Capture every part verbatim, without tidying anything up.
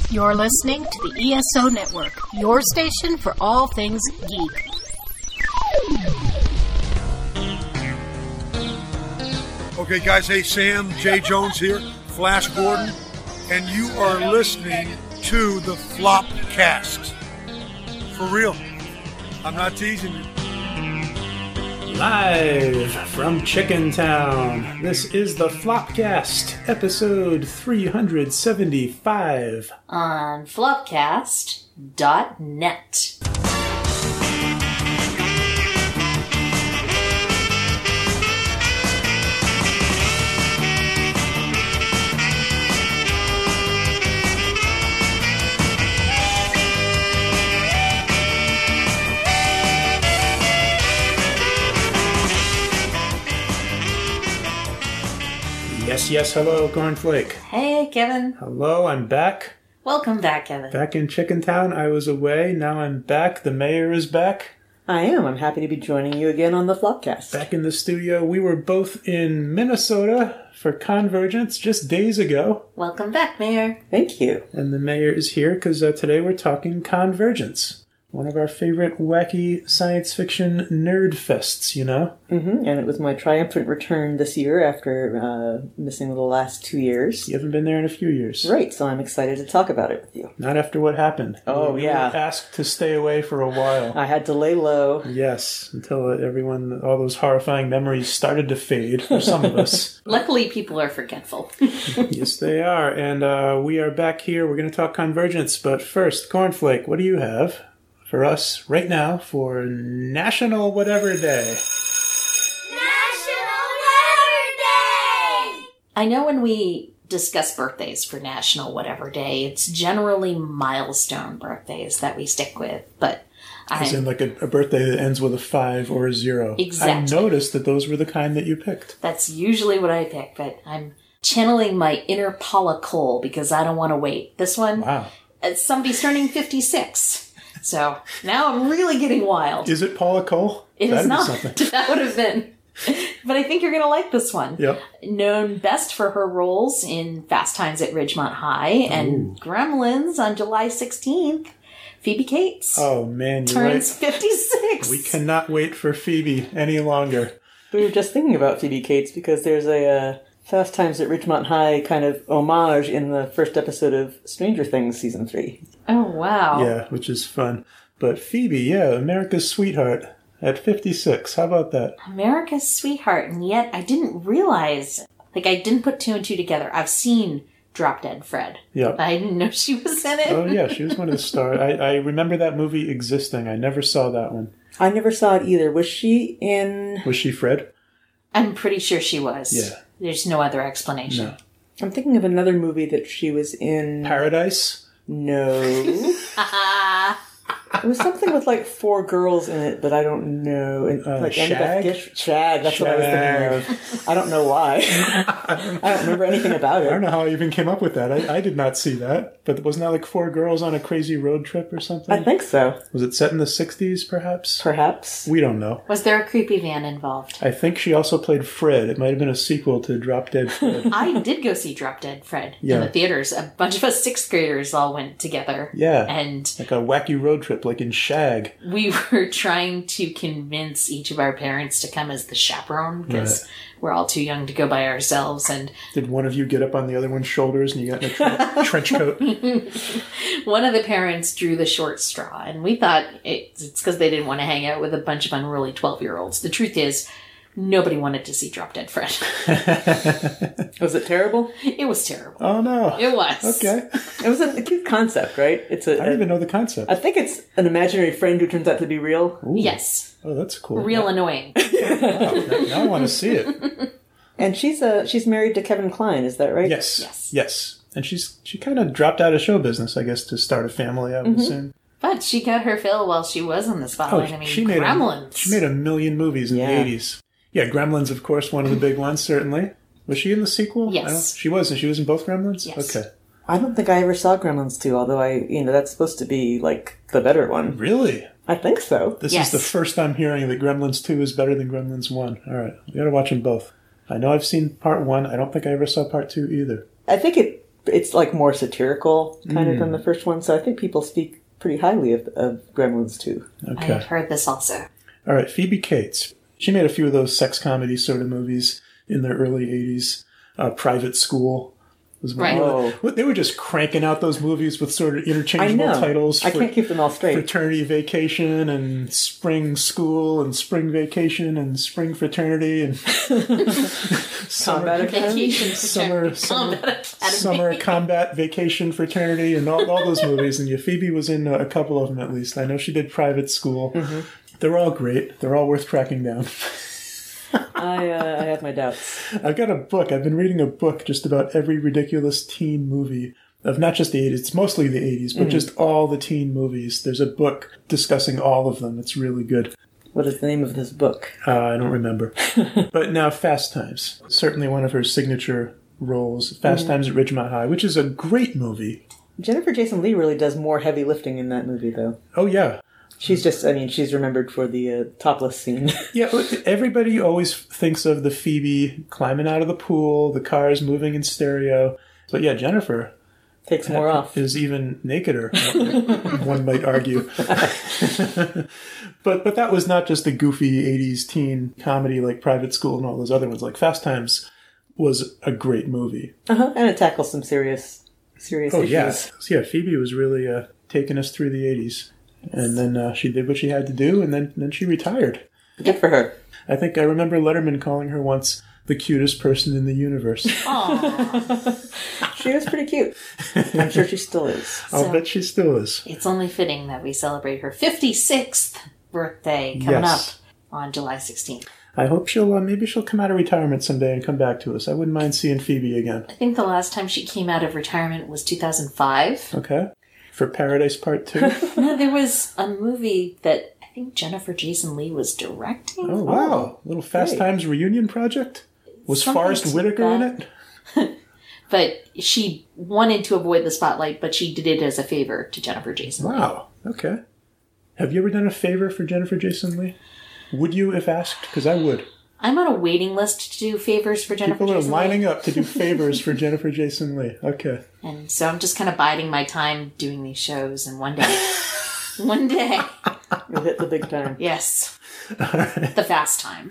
You're listening to the E S O Network, your station for all things geek. Okay, guys, hey, Sam, Jay Jones here, Flash Gordon, and you are listening to the Flopcast. For real. I'm not teasing you. Live from Chicken Town, this is the Flopcast, episode three seventy-five. On flopcast dot net. Yes, yes, hello, Cornflake. Hey, Kevin. Hello, I'm back. Welcome back, Kevin. Back in Chicken Town. I was away, now I'm back. The mayor is back. I am. I'm happy to be joining you again on the Flopcast. Back in the studio. We were both in Minnesota for Convergence just days ago. Welcome back, Mayor. Thank you. And the mayor is here because uh, today we're talking Convergence. One of our favorite wacky science fiction nerd fests, you know? Mm-hmm. And it was my triumphant return this year after uh, missing the last two years. You haven't been there in a few years. Right, so I'm excited to talk about it with you. Not after what happened. Oh, you yeah. were asked to stay away for a while. I had to lay low. Yes, until everyone, all those horrifying memories started to fade for some of us. Luckily, people are forgetful. Yes, they are. And uh, we are back here. We're going to talk Convergence. But first, Cornflake, what do you have for us right now for National Whatever Day? National Whatever Day! I know when we discuss birthdays for National Whatever Day, it's generally milestone birthdays that we stick with, but As I'm, in like a, a birthday that ends with a five or a zero. Exactly. I noticed that those were the kind that you picked. that's usually what I pick, but I'm channeling my inner Paula Cole because I don't want to wait. This one, Wow. uh, somebody's turning fifty-six. So now I'm really getting wild. Is it Paula Cole? It That'd is be not. something. That would have been. But I think you're going to like this one. Yep. Known best for her roles in Fast Times at Ridgemont High and Ooh. Gremlins on July sixteenth, Phoebe Cates Oh, man, you're turns right. fifty-six. We cannot wait for Phoebe any longer. We were just thinking about Phoebe Cates because there's a uh, Fast Times at Ridgemont High kind of homage in the first episode of Stranger Things Season three. Oh, wow. Yeah, which is fun. But Phoebe, yeah, America's sweetheart at fifty-six. How about that? America's sweetheart, and yet I didn't realize, like, I didn't put two and two together. I've seen Drop Dead Fred. Yeah. I didn't know she was in it. Oh, yeah, she was one of the stars. I, I remember that movie existing. I never saw that one. I never saw it either. Was she in... Was she Fred? I'm pretty sure she was. Yeah. There's no other explanation. No. I'm thinking of another movie that she was in... Paradise? No. It was something with like four girls in it, but I don't know. And, Uh, like Shag? Annabeth Gish- Shag, that's what I was thinking of. I don't know why. I don't remember anything about I don't it. know how I even came up with that. I, I did not see that. But wasn't that like four girls on a crazy road trip or something? I think so. Was it set in the sixties, perhaps? Perhaps. We don't know. Was there a creepy van involved? I think she also played Fred. It might have been a sequel to Drop Dead Fred. I did go see Drop Dead Fred Yeah. in the theaters. A bunch of us sixth graders all went together. Yeah. And Like a wacky road trip, like in Shag. we were trying to convince each of our parents to come as the chaperone because Right. we're all too young to go by ourselves. And Did one of you get up on the other one's shoulders and you got in a tre- trench coat? one of the parents drew the short straw. And we thought it, it's because they didn't want to hang out with a bunch of unruly twelve-year-olds. The truth is, nobody wanted to see Drop Dead Fred. Was it terrible? It was terrible. Oh, no. It was. Okay. It was a, a cute concept, right? It's a. I didn't a- even know the concept. I think it's an imaginary friend who turns out to be real. Ooh. Yes. Oh, that's cool. Real annoying. Wow, now now I want to see it. And she's uh she's married to Kevin Kline, is that right? Yes. Yes. Yes. And she's she kind of dropped out of show business, I guess, to start a family, I would assume. But she got her fill while she was in the Oh, spotlight. I mean, she made Gremlins. A, she made a million movies in Yeah. the eighties. Yeah, Gremlins, of course, one of the big ones, certainly. Was she in the sequel? Yes. I don't- She was, and she was in both Gremlins? Yes. Okay. I don't think I ever saw Gremlins two, although I, you know, that's supposed to be, like, the better one. Really? I think so. This Yes. is the first I'm hearing that Gremlins two is better than Gremlins one. All right. We gotta watch them both. I know I've seen part one. I don't think I ever saw part two either. I think it it's like more satirical kind of than the first one. So I think people speak pretty highly of, of Gremlins too. I Okay. had heard this also. All right, Phoebe Cates. She made a few of those sex comedy sort of movies in the early eighties. Uh, Private School was one. Right. Oh. Well, they were just cranking out those movies with sort of I interchangeable know. titles. I for can't keep them all straight. Fraternity Vacation and Spring School and Spring Vacation and Spring Fraternity and Combat Academy. Vacation Summer, fraternity, summer, combat academy. summer Combat Vacation Fraternity and all, all those movies. And yeah, Phoebe was in a couple of them at least. I know she did Private School. Mm-hmm. They're all great. They're all worth tracking down. I, uh, I have my doubts. I've got a book. I've been reading a book just about every ridiculous teen movie of not just the eighties. It's mostly the eighties, but Mm-hmm. just all the teen movies. There's a book discussing all of them. It's really good. What is the name of this book? Uh, I don't remember. But now Fast Times. Certainly one of her signature roles. Fast Times at Ridgemont High, which is a great movie. Jennifer Jason Leigh really does more heavy lifting in that movie, though. Oh, yeah. She's just, I mean, she's remembered for the uh, topless scene. Yeah, everybody always thinks of the Phoebe climbing out of the pool, the cars moving in stereo. But yeah, Jennifer Takes more off. is even nakeder, one might argue. but but that was not just a goofy eighties teen comedy like Private School and all those other ones. Like Fast Times was a great movie. Uh-huh. And it tackles some serious, serious Oh, issues. yeah. So, yeah, Phoebe was really uh, taking us through the eighties. And then uh, she did what she had to do, and then, then she retired. Good for her. I think I remember Letterman calling her once the cutest person in the universe. Aw. She was pretty cute. I'm sure she still is. I'll So- bet she still is. It's only fitting that we celebrate her fifty-sixth birthday coming Yes. up on July sixteenth. I hope she'll, uh, maybe she'll come out of retirement someday and come back to us. I wouldn't mind seeing Phoebe again. I think the last time she came out of retirement was two thousand five. Okay? For Paradise Part two? No, there was a movie that I think Jennifer Jason Leigh was directing. Oh, wow. Little Fast great. Times reunion project? Was Something Forrest to Whitaker in that. it? But she wanted to avoid the spotlight, but she did it as a favor to Jennifer Jason Leigh. Wow. Okay. Have you ever done a favor for Jennifer Jason Leigh? Would you if asked? Because I would. I'm on a waiting list to do favors for Jennifer People are Jason lining Leigh. up to do favors for Jennifer Jason Leigh. Okay. And so I'm just kind of biding my time doing these shows, and one day, one day, You'll hit the big time. yes, the fast time.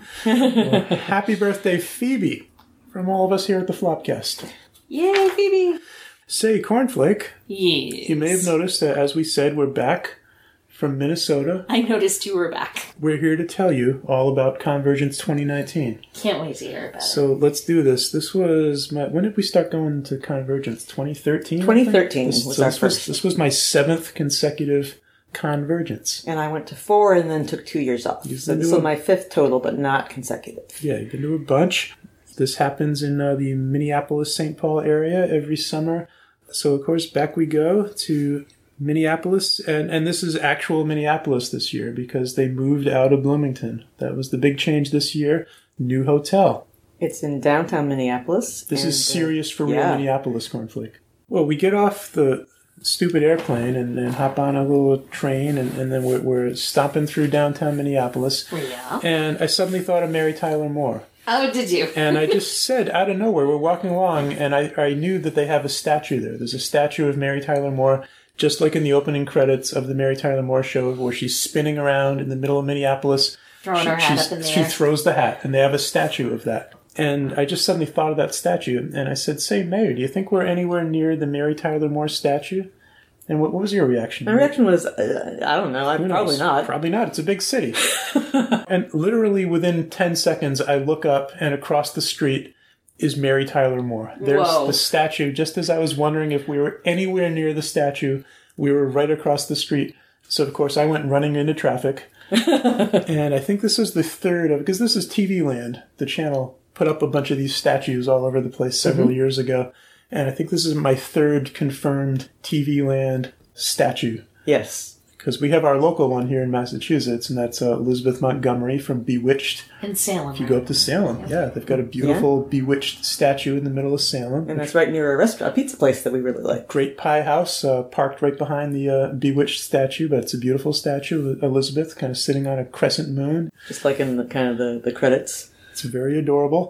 Happy birthday, Phoebe, from all of us here at the Flopcast. Yay, Phoebe! Say, Cornflake, Yes. you may have noticed that, as we said, we're back from Minnesota. I noticed you were back. We're here to tell you all about Convergence twenty nineteen. Can't wait to hear about it. So let's do this. This was my. When did we start going to Convergence? twenty thirteen? twenty thirteen This, was so our this was first. this was my seventh consecutive Convergence. And I went to four and then took two years off. You've So been this doing- was my fifth total, but not consecutive. Yeah, you've been to a bunch. This happens in uh, the Minneapolis-Saint Paul area every summer. So, of course, back we go to Minneapolis. And, and this is actual Minneapolis this year because they moved out of Bloomington. That was the big change this year. New hotel. It's in downtown Minneapolis. This and, is uh, serious for real yeah. Minneapolis, Cornflake. Well, we get off the stupid airplane and, and hop on a little train, and, and then we're, we're stomping through downtown Minneapolis. Yeah. And I suddenly thought of Mary Tyler Moore. Oh, did you? And I just said, out of nowhere, we're walking along, and I, I knew that they have a statue there. There's a statue of Mary Tyler Moore, just like in the opening credits of the Mary Tyler Moore show, where she's spinning around in the middle of Minneapolis. Throwing her hat she's- up in the She air. throws the hat, and they have a statue of that. And I just suddenly thought of that statue, and I said, say, Mary, do you think we're anywhere near the Mary Tyler Moore statue? And what, what was your reaction? My reaction was, uh, I don't know, I, Who probably knows? not. Probably not. It's a big city. And literally within ten seconds, I look up, and across the street is Mary Tyler Moore. There's Whoa. the statue. Just as I was wondering if we were anywhere near the statue, we were right across the street. So, of course, I went running into traffic. And I think this was the third of, because this is T V Land. The channel put up a bunch of these statues all over the place several Mm-hmm. years ago. And I think this is my third confirmed T V Land statue. Yes. Because we have our local one here in Massachusetts, and that's uh, Elizabeth Montgomery from Bewitched. In Salem. If you go up to Salem, yeah, they've got a beautiful Bewitched statue in the middle of Salem. And that's right near a restaurant, a pizza place that we really like. Great Pie House, uh, parked right behind the uh, Bewitched statue, but it's a beautiful statue. Elizabeth kind of sitting on a crescent moon. Just like in the kind of the, the credits. It's very adorable.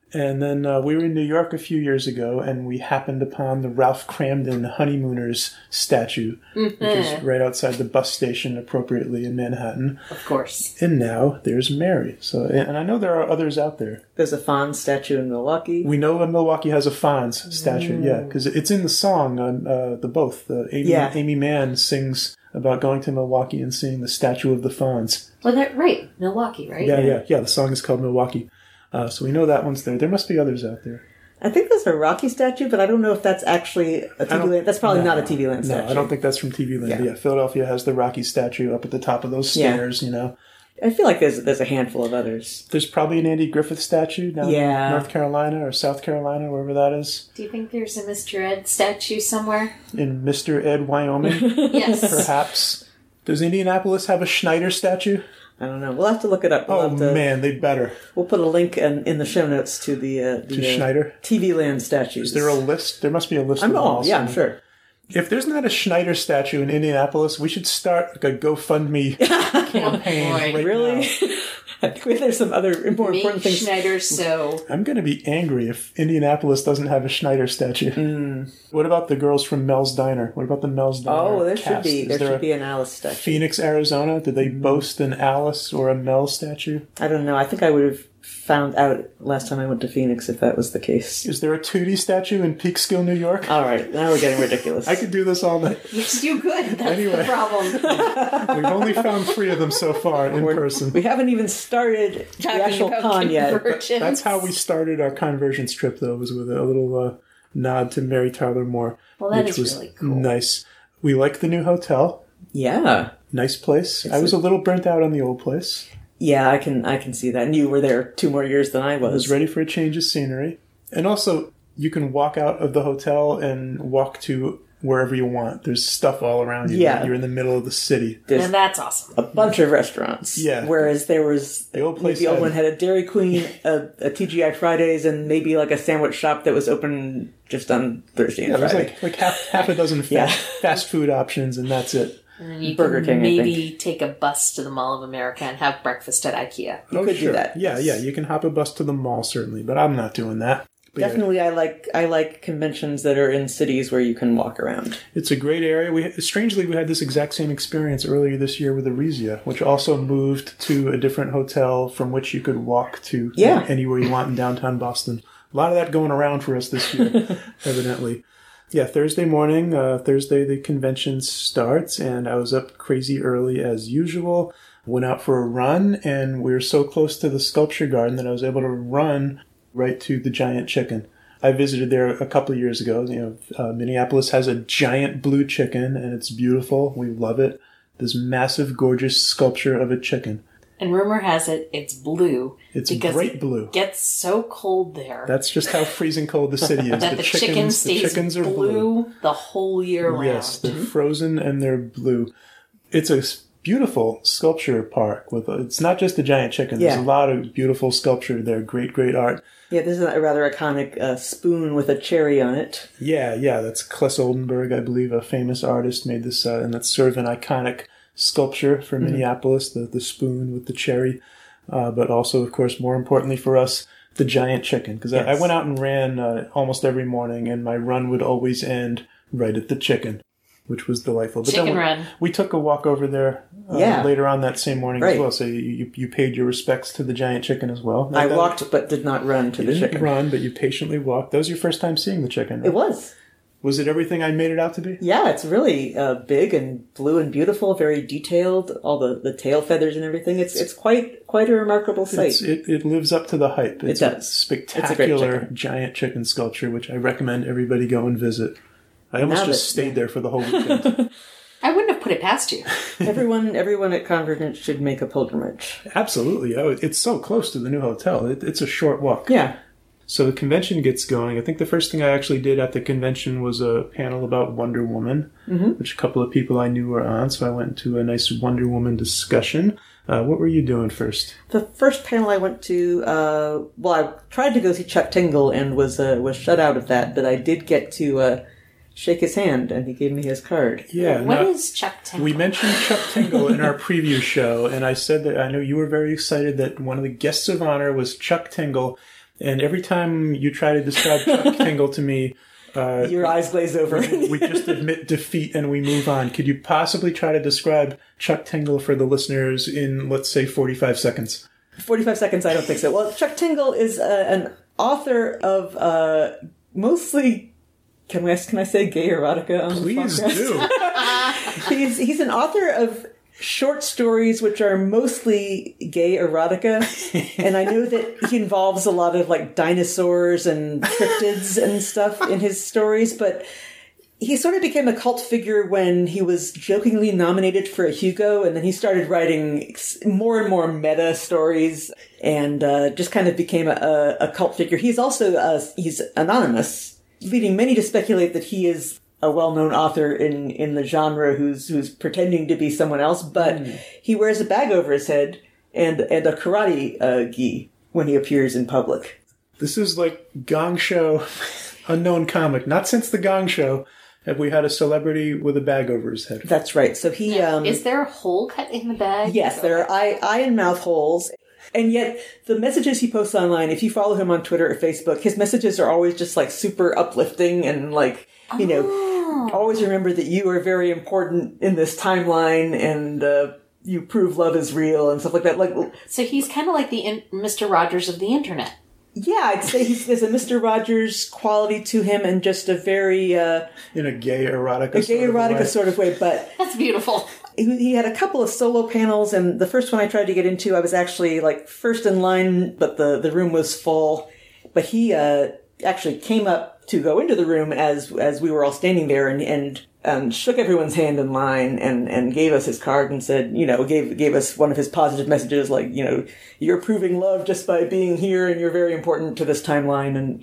And then uh, we were in New York a few years ago, and we happened upon the Ralph Cramden Honeymooners statue, Mm-hmm. which is right outside the bus station, appropriately, in Manhattan. Of course. And now there's Mary. So, and I know there are others out there. There's a Fonz statue in Milwaukee. We know that Milwaukee has a Fonz statue, yeah, because it's in the song on uh, the both. Uh, Amy, Yeah. Amy Mann sings about going to Milwaukee and seeing the statue of the Fonz. Well, that right, Milwaukee, right? Yeah, yeah, yeah. The song is called Milwaukee. Uh, so we know that one's there. There must be others out there. I think there's a Rocky statue, but I don't know if that's actually a T V don't- Land. That's probably no, not a T V Land statue. No, I don't think that's from T V Land. Yeah. Yeah. Philadelphia has the Rocky statue up at the top of those Yeah. stairs, you know. I feel like there's there's a handful of others. There's probably an Andy Griffith statue down Yeah. in North Carolina or South Carolina, wherever that is. Do you think there's a Mister Ed statue somewhere? In Mister Ed, Wyoming, Yes. perhaps. Does Indianapolis have a Schneider statue? I don't know. We'll have to look it up. We'll Oh, have to, man, they'd better. We'll put a link in, in the show notes to the, uh, the To uh, Schneider? T V Land statues. Is there a list? There must be a list I'm of them oh, all yeah, I'm somewhere. sure. If there's not a Schneider statue in Indianapolis, we should start like a GoFundMe campaign. boy. right Really? now. I think there's some other more Make important things. Schneider so. I'm going to be angry if Indianapolis doesn't have a Schneider statue. Mm. What about the girls from Mel's Diner? What about the Mel's Diner Oh, there cast? should be Is there there should a be an Alice statue. Phoenix, Arizona? Did they boast an Alice or a Mel statue? I don't know. I think I would have found out last time I went to Phoenix if that was the case. Is there a Tootie statue in Peekskill, New York? All right, now we're getting ridiculous. I could do this all night. Yes, you could. That's Anyway. the problem. We've only found three of them so far in person. We haven't even started the Talking actual about con yet. conversions. That's how we started our convergence trip, though, was with a little uh, nod to Mary Tyler Moore. Well, that which is was really cool. nice. We like the new hotel. Yeah, Nice place. I was a little burnt out on the old place. yeah, I can I can see that. And you were there two more years than I I was was. ready for a change of scenery. And also, you can walk out of the hotel and walk to wherever you want. There's stuff all around you. Yeah. You're in the middle of the city. There's And that's awesome. a bunch of restaurants. Yeah. Whereas there was The old place the old had- one had a Dairy Queen, a, a T G I Fridays, and maybe like a sandwich shop that was open just on Thursday and Yeah, there's Friday. like, like half, half a dozen fast, Yeah. fast food options, and that's it. And then you Burger can King, I maybe take a bus to the Mall of America and have breakfast at IKEA. You could do that. Yeah, yeah. You can hop a bus to the mall, certainly, but I'm not doing that. But yeah, Definitely, I like I like conventions that are in cities where you can walk around. it's a great area. We strangely we had this exact same experience earlier this year with Arisia, which also moved to a different hotel from which you could walk to Yeah. anywhere you want in downtown Boston. A lot of that going around for us this year, evidently. Yeah, Thursday morning, uh, Thursday the convention starts, and I was up crazy early as usual. Went out for a run, and we were so close to the sculpture garden that I was able to run right to the Giant Chicken. I visited there a couple of years ago. You know, uh, Minneapolis has a giant blue chicken, and it's beautiful. We love it. This massive, gorgeous sculpture of a chicken. And rumor has it it's blue. It's because bright it blue. gets so cold there That's just how freezing cold the city is. that the, chicken chickens, stays the chickens are blue, blue. the whole year round. Yes, they're frozen and they're blue. It's a s- beautiful sculpture park. With a, it's not just a giant chicken. There's Yeah. a lot of beautiful sculpture there. Great, great art. Yeah, this is a rather iconic uh, spoon with a cherry on it. Yeah, yeah, that's Kless Oldenburg, I believe, a famous artist, made this, uh, and that's sort of an iconic sculpture for Minneapolis, the, the spoon with the cherry. Uh, but also, of course, more importantly for us, the giant chicken. Because I, I Yes. went out and ran uh, almost every morning, and my run would always end right at the chicken, which was delightful. But Chicken then we, run. we took a walk over there uh, Yeah. later on that same morning as Right. well. So you, you, you paid your respects to the giant chicken as well. I That- walked but did not run to You the didn't chicken. run, but you patiently walked. That was your first time seeing the chicken, right? It was. Was it everything I made it out to be? Yeah, it's really uh, big and blue and beautiful, very detailed. All the, the tail feathers and everything. It's it's quite quite a remarkable sight. It's, it, it lives up to the hype. It's does. a It's spectacular a great chicken. giant chicken sculpture, which I recommend everybody go and visit. I almost Now just that- stayed there for the whole weekend. I wouldn't have put it past you. everyone everyone at Convergence should make a pilgrimage. Absolutely. Oh, it's so close to the new hotel. It, it's a short walk. Yeah. So the convention gets going. I think the first thing I actually did at the convention was a panel about Wonder Woman, mm-hmm. which a couple of people I knew were on. So I went to a nice Wonder Woman discussion. Uh, what were you doing first? The first panel I went to, uh, well, I tried to go see Chuck Tingle and was uh, was shut out of that, but I did get to uh, shake his hand, and he gave me his card. Yeah. What now- is Chuck Tingle? We mentioned Chuck Tingle in our preview show, and I said that I know you were very excited that one of the guests of honor was Chuck Tingle. And every time you try to describe Chuck Tingle to me, uh, Your eyes glaze over. we just admit defeat and we move on. Could you possibly try to describe Chuck Tingle for the listeners in, let's say, forty-five seconds? forty-five seconds, I don't think so. Well, Chuck Tingle is uh, an author of uh, mostly, can I, can I say gay erotica on Please the podcast? do. he's, he's an author of short stories which are mostly gay erotica. And I know that he involves a lot of like dinosaurs and cryptids and stuff in his stories, but he sort of became a cult figure when he was jokingly nominated for a Hugo, and then he started writing more and more meta stories, and uh, just kind of became a, a cult figure. He's also uh, he's anonymous, leading many to speculate that he is a well-known author in, in the genre who's who's pretending to be someone else. But mm. he wears a bag over his head and and a karate uh, gi when he appears in public. This is like Gong Show, unknown comic. Not since the Gong Show have we had a celebrity with a bag over his head. That's right. So he... Now, um, is there a hole cut in the bag? Yes, there are eye, eye and mouth holes. And yet, the messages he posts online, if you follow him on Twitter or Facebook, his messages are always just, like, super uplifting and, like, you know, oh. always remember that you are very important in this timeline and uh, you prove love is real and stuff like that. Like, so he's kind of like the in- Mister Rogers of the internet. Yeah, I'd say he's, there's a Mister Rogers quality to him and just a very... Uh, in a gay erotica a gay sort erotica of way. sort of way, but... That's beautiful. He, he had a couple of solo panels, and the first one I tried to get into, I was actually, like, first in line, but the, the room was full. But he uh, actually came up to go into the room as as we were all standing there and... and Um, shook everyone's hand in line and, and gave us his card and said, you know, gave gave us one of his positive messages like, you know, you're proving love just by being here and you're very important to this timeline. And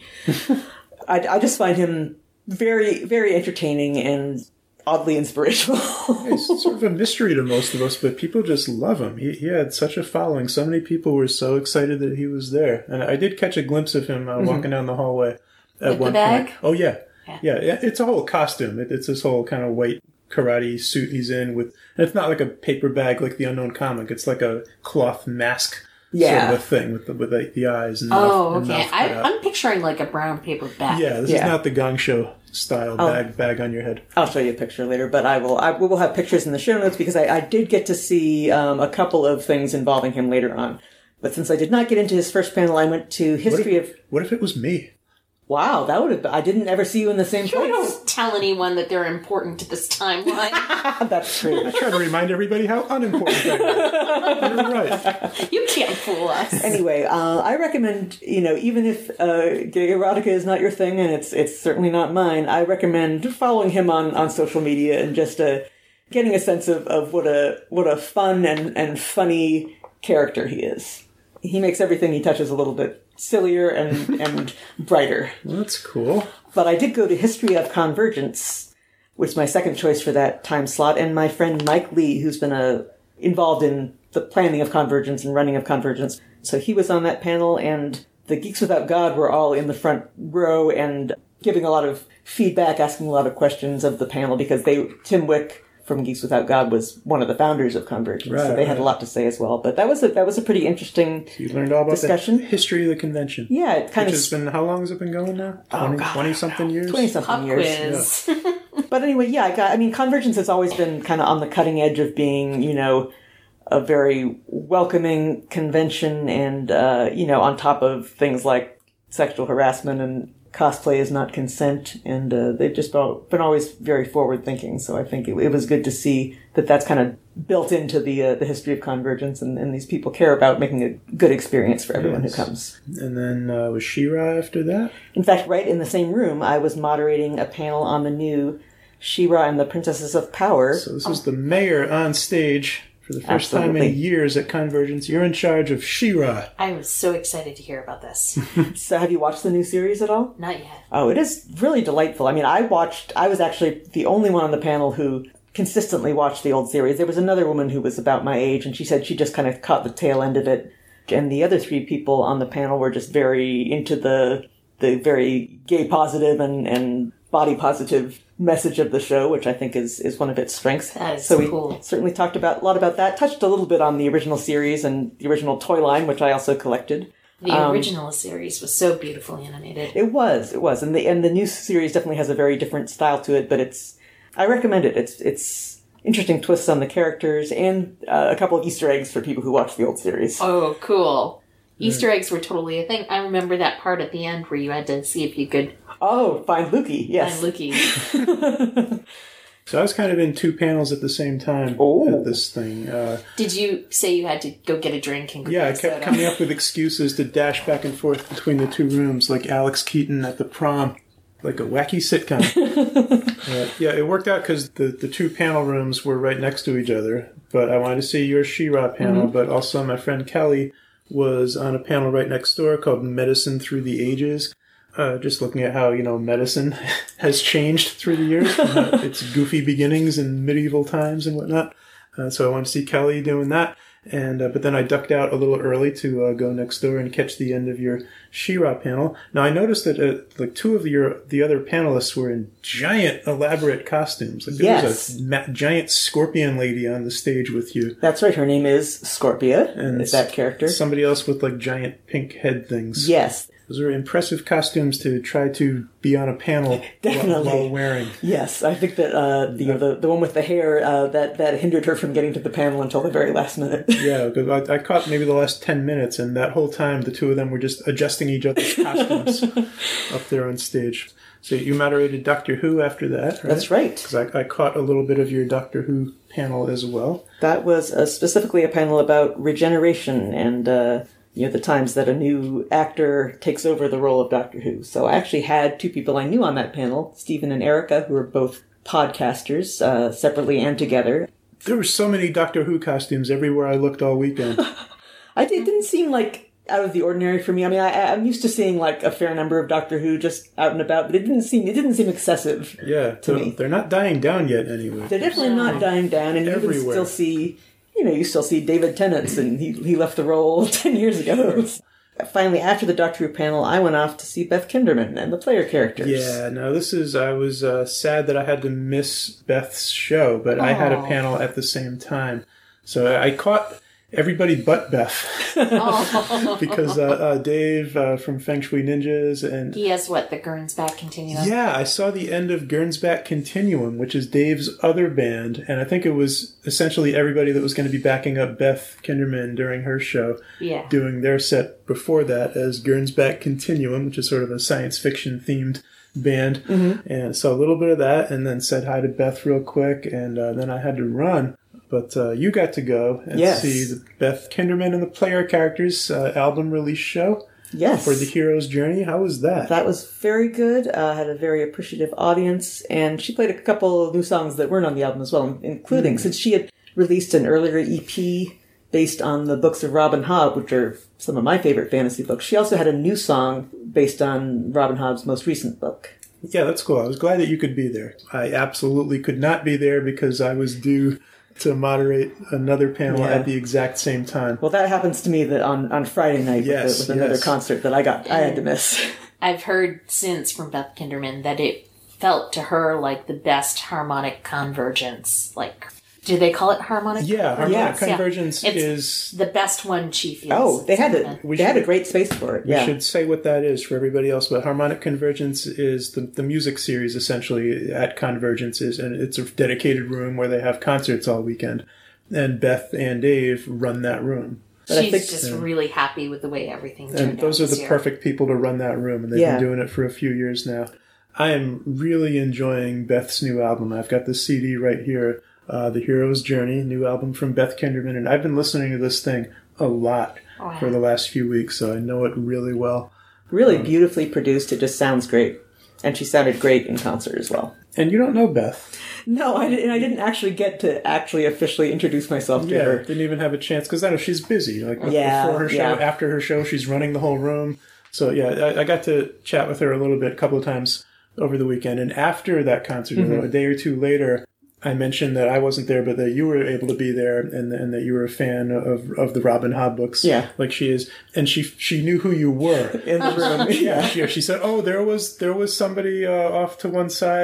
I, I just find him very, very entertaining and oddly inspirational. It's sort of a mystery to most of us, but people just love him. He, he had such a following. So many people were so excited that he was there. And I did catch a glimpse of him uh, mm-hmm. walking down the hallway at With one the bag? point. Oh, yeah. Yeah. Yeah, it's a whole costume. It, it's this whole kind of white karate suit he's in with. And it's not like a paper bag like the Unknown comic. It's like a cloth mask yeah. sort of a thing with the, with the, the eyes and oh, mouth. And okay. mouth cut I, out. I'm picturing like a brown paper bag. Yeah, this Yeah. is not the Gong Show style Oh. bag bag on your head. I'll show you a picture later, but I will. I we will have pictures in the show notes because I, I did get to see um, a couple of things involving him later on. But since I did not get into his first panel, I went to history what if, of. What if it was me? Wow, that would have. I didn't ever see you in the same You place. don't tell anyone that they're important to this timeline. That's true. I try to remind everybody how unimportant they are. You're right. You can't fool us. Anyway, uh, I recommend, you know, even if uh, gay erotica is not your thing, and it's it's certainly not mine, I recommend following him on, on social media and just uh, getting a sense of, of what a what a fun and, and funny character he is. He makes everything he touches a little bit sillier and, and brighter. Well, that's cool. But I did go to History of Convergence, which is my second choice for that time slot, and my friend Mike Lee, who's been uh, involved in the planning of Convergence and running of Convergence. So he was on that panel, and the Geeks Without God were all in the front row and giving a lot of feedback, asking a lot of questions of the panel, because they Tim Wick from Geeks Without God was one of the founders of Convergence, right, so they right. had a lot to say as well. But that was a, that was a pretty interesting So you learned all about discussion. the history of the convention. Yeah, it kind Which of has been, how long has it been going now? twenty, Oh, God, twenty-something years? twenty-something Pop years. quiz. But anyway, yeah, I, got, I mean, Convergence has always been kind of on the cutting edge of being, you know, a very welcoming convention and, uh, you know, on top of things like sexual harassment and cosplay is not consent. And uh, they've just been always very forward-thinking. So I think it, it was good to see that that's kind of built into the uh, the history of Convergence, and, and these people care about making a good experience for everyone Yes. who comes. And then uh, was She-Ra after that? In fact, right in the same room, I was moderating a panel on the new She-Ra and the Princesses of Power. So this is the mayor on stage for the first time Absolutely. in years at Convergence. You're in charge of She-Ra. I was so excited to hear about this. So have you watched the new series at all? Not yet. Oh, it is really delightful. I mean, I watched, I was actually the only one on the panel who consistently watched the old series. There was another woman who was about my age, and she said she just kind of caught the tail end of it. And the other three people on the panel were just very into the the very gay positive and, and body positive message of the show, which I think is, is one of its strengths. That is so we cool. certainly talked about a lot about that, touched a little bit on the original series and the original toy line, which I also collected. The Um, original series was so beautifully animated. It was, it was, and the and the new series definitely has a very different style to it. But it's, I recommend it. It's it's interesting twists on the characters and uh, a couple of Easter eggs for people who watch the old series. Oh, cool. Easter eggs were totally a thing. I remember that part at the end where you had to see if you could Oh, find Lukey, yes. find Lukey. So I was kind of in two panels at the same time Oh. at this thing. Uh, Did you say you had to go get a drink and go yeah, I get a kept soda? coming up with excuses to dash back and forth between the two rooms, like Alex Keaton at the prom, like a wacky sitcom. uh, yeah, it worked out because the, the two panel rooms were right next to each other, but I wanted to see your She-Ra panel, Mm-hmm. but also my friend Kelly was on a panel right next door called Medicine Through the Ages. Uh, just looking at how, you know, medicine has changed through the years, from uh, its goofy beginnings in medieval times and whatnot. Uh, so I wanted to see Kelly doing that. And uh, but then I ducked out a little early to uh, go next door and catch the end of your She-Ra panel. Now I noticed that uh, like two of your the other panelists were in giant, elaborate costumes. Like there Yes. was a ma- giant scorpion lady on the stage with you, That's right, her name is Scorpia, and is that character. somebody else with like giant pink head things. Yes, Those are impressive costumes to try to be on a panel Definitely. while, while wearing. yes. I think that uh, the, the the one with the hair, uh, that, that hindered her from getting to the panel until the very last minute. Yeah, because I, I caught maybe the last ten minutes, and that whole time the two of them were just adjusting each other's costumes up there on stage. So you moderated Doctor Who after that, right? That's right. Because I, I caught a little bit of your Doctor Who panel as well. That was uh, specifically a panel about regeneration and uh, you know the times that a new actor takes over the role of Doctor Who. So I actually had two people I knew on that panel, Stephen and Erica, who are both podcasters, uh, separately and together. There were so many Doctor Who costumes everywhere I looked all weekend. I it didn't seem like out of the ordinary for me. I mean, I, I'm used to seeing like a fair number of Doctor Who just out and about, but it didn't seem it didn't seem excessive. Yeah, To so me. they're not dying down yet anyway. They're definitely not dying down, and you even Everywhere. still see, you know, you still see David Tennant, and he he left the role ten years ago. Finally, after the Doctor Who panel, I went off to see Beth Kinderman and the player characters. Yeah, no, this is, I was uh, sad that I had to miss Beth's show, but I had a Aw. panel at the same time. So I caught everybody but Beth. Oh. because uh, uh, Dave uh, from Feng Shui Ninjas and... He has what, the Gernsback Continuum? Yeah, I saw the end of Gernsback Continuum, which is Dave's other band, and I think it was essentially everybody that was going to be backing up Beth Kinderman during her show, Yeah. doing their set before that as Gernsback Continuum, which is sort of a science fiction themed band. Mm-hmm. And saw a little bit of that, and then said hi to Beth real quick, and uh, then I had to run. But uh, you got to go and Yes. see the Beth Kinderman and the Player Characters uh, album release show Yes. for The Hero's Journey. How was that? That was very good. Uh, had a very appreciative audience, and she played a couple of new songs that weren't on the album as well, including since she had released an earlier E P based on the books of Robin Hobb, which are some of my favorite fantasy books. She also had a new song based on Robin Hobb's most recent book. Yeah, that's cool. I was glad that you could be there. I absolutely could not be there because I was due to moderate another panel Yeah. at the exact same time. Well, that happens to me that on, on Friday night Yes, with, the, with another yes. concert that I got I had to miss. I've heard since from Beth Kinderman that it felt to her like the best harmonic convergence. Like, do they call it harmonic? Yeah, harmonic Yes, yeah. convergence It's is... the best one she feels. Oh, they had It's a We they had a should- great space for it. We Yeah. should say what that is for everybody else, but Harmonic Convergence is the, the music series, essentially, at Convergence, is, and it's a dedicated room where they have concerts all weekend. And Beth and Dave run that room. But I She's think- just really happy with the way everything turned And those are out the this year. perfect people to run that room, and they've Yeah. been doing it for a few years now. I am really enjoying Beth's new album. I've got the C D right here, uh, The Hero's Journey, new album from Beth Kinderman, and I've been listening to this thing a lot Wow. for the last few weeks, so I know it really well. Really beautifully produced. It just sounds great. And she sounded great in concert as well. And you don't know Beth. No, I didn't, I didn't actually get to actually officially introduce myself to Yeah, her. didn't even have a chance, because I know she's busy. Like Yeah, before her show, yeah. after her show, she's running the whole room. So yeah, I, I got to chat with her a little bit, a couple of times over the weekend. And after that concert, Mm-hmm. a day or two later, I mentioned that I wasn't there, but that you were able to be there, and and that you were a fan of of the Robin Hobb books, Yeah. like she is, and she she knew who you were. In the room. Yeah, she, she said, "Oh, there was there was somebody uh, off to one side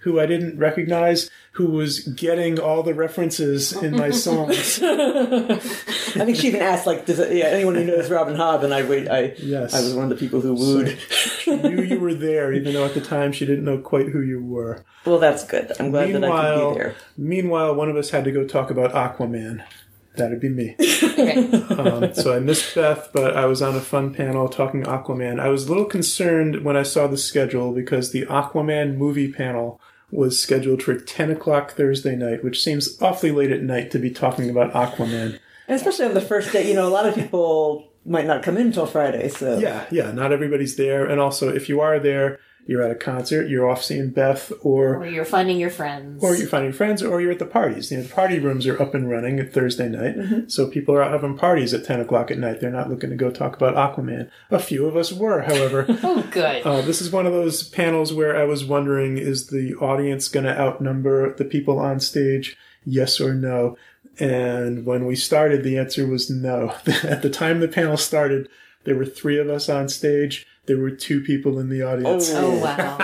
who I didn't recognize, who was getting all the references in my songs. I think she even asked, like, does it, yeah, anyone who knows Robin Hobb? And I wait. I Yes. I was one of the people who wooed. So she knew you were there, even though at the time she didn't know quite who you were. Well, that's good. I'm glad that I could Meanwhile, be there. meanwhile, one of us had to go talk about Aquaman. That'd be me. Okay. Um, so I missed Beth, but I was on a fun panel talking Aquaman. I was a little concerned when I saw the schedule because the Aquaman movie panel was scheduled for ten o'clock Thursday night, which seems awfully late at night to be talking about Aquaman. And especially on the first day, you know, a lot of people might not come in until Friday, so... Yeah, yeah, not everybody's there. And also, if you are there, you're at a concert, you're off seeing Beth, or... Or you're finding your friends. Or you're finding friends, or you're at the parties. You know, the party rooms are up and running at Thursday night, mm-hmm. so people are out having parties at ten o'clock at night. They're not looking to go talk about Aquaman. A few of us were, however. Oh, good. Uh, this is one of those panels where I was wondering, is the audience going to outnumber the people on stage? Yes or no? And when we started, the answer was no. At the time the panel started, there were three of us on stage. There were two people in the audience. Oh,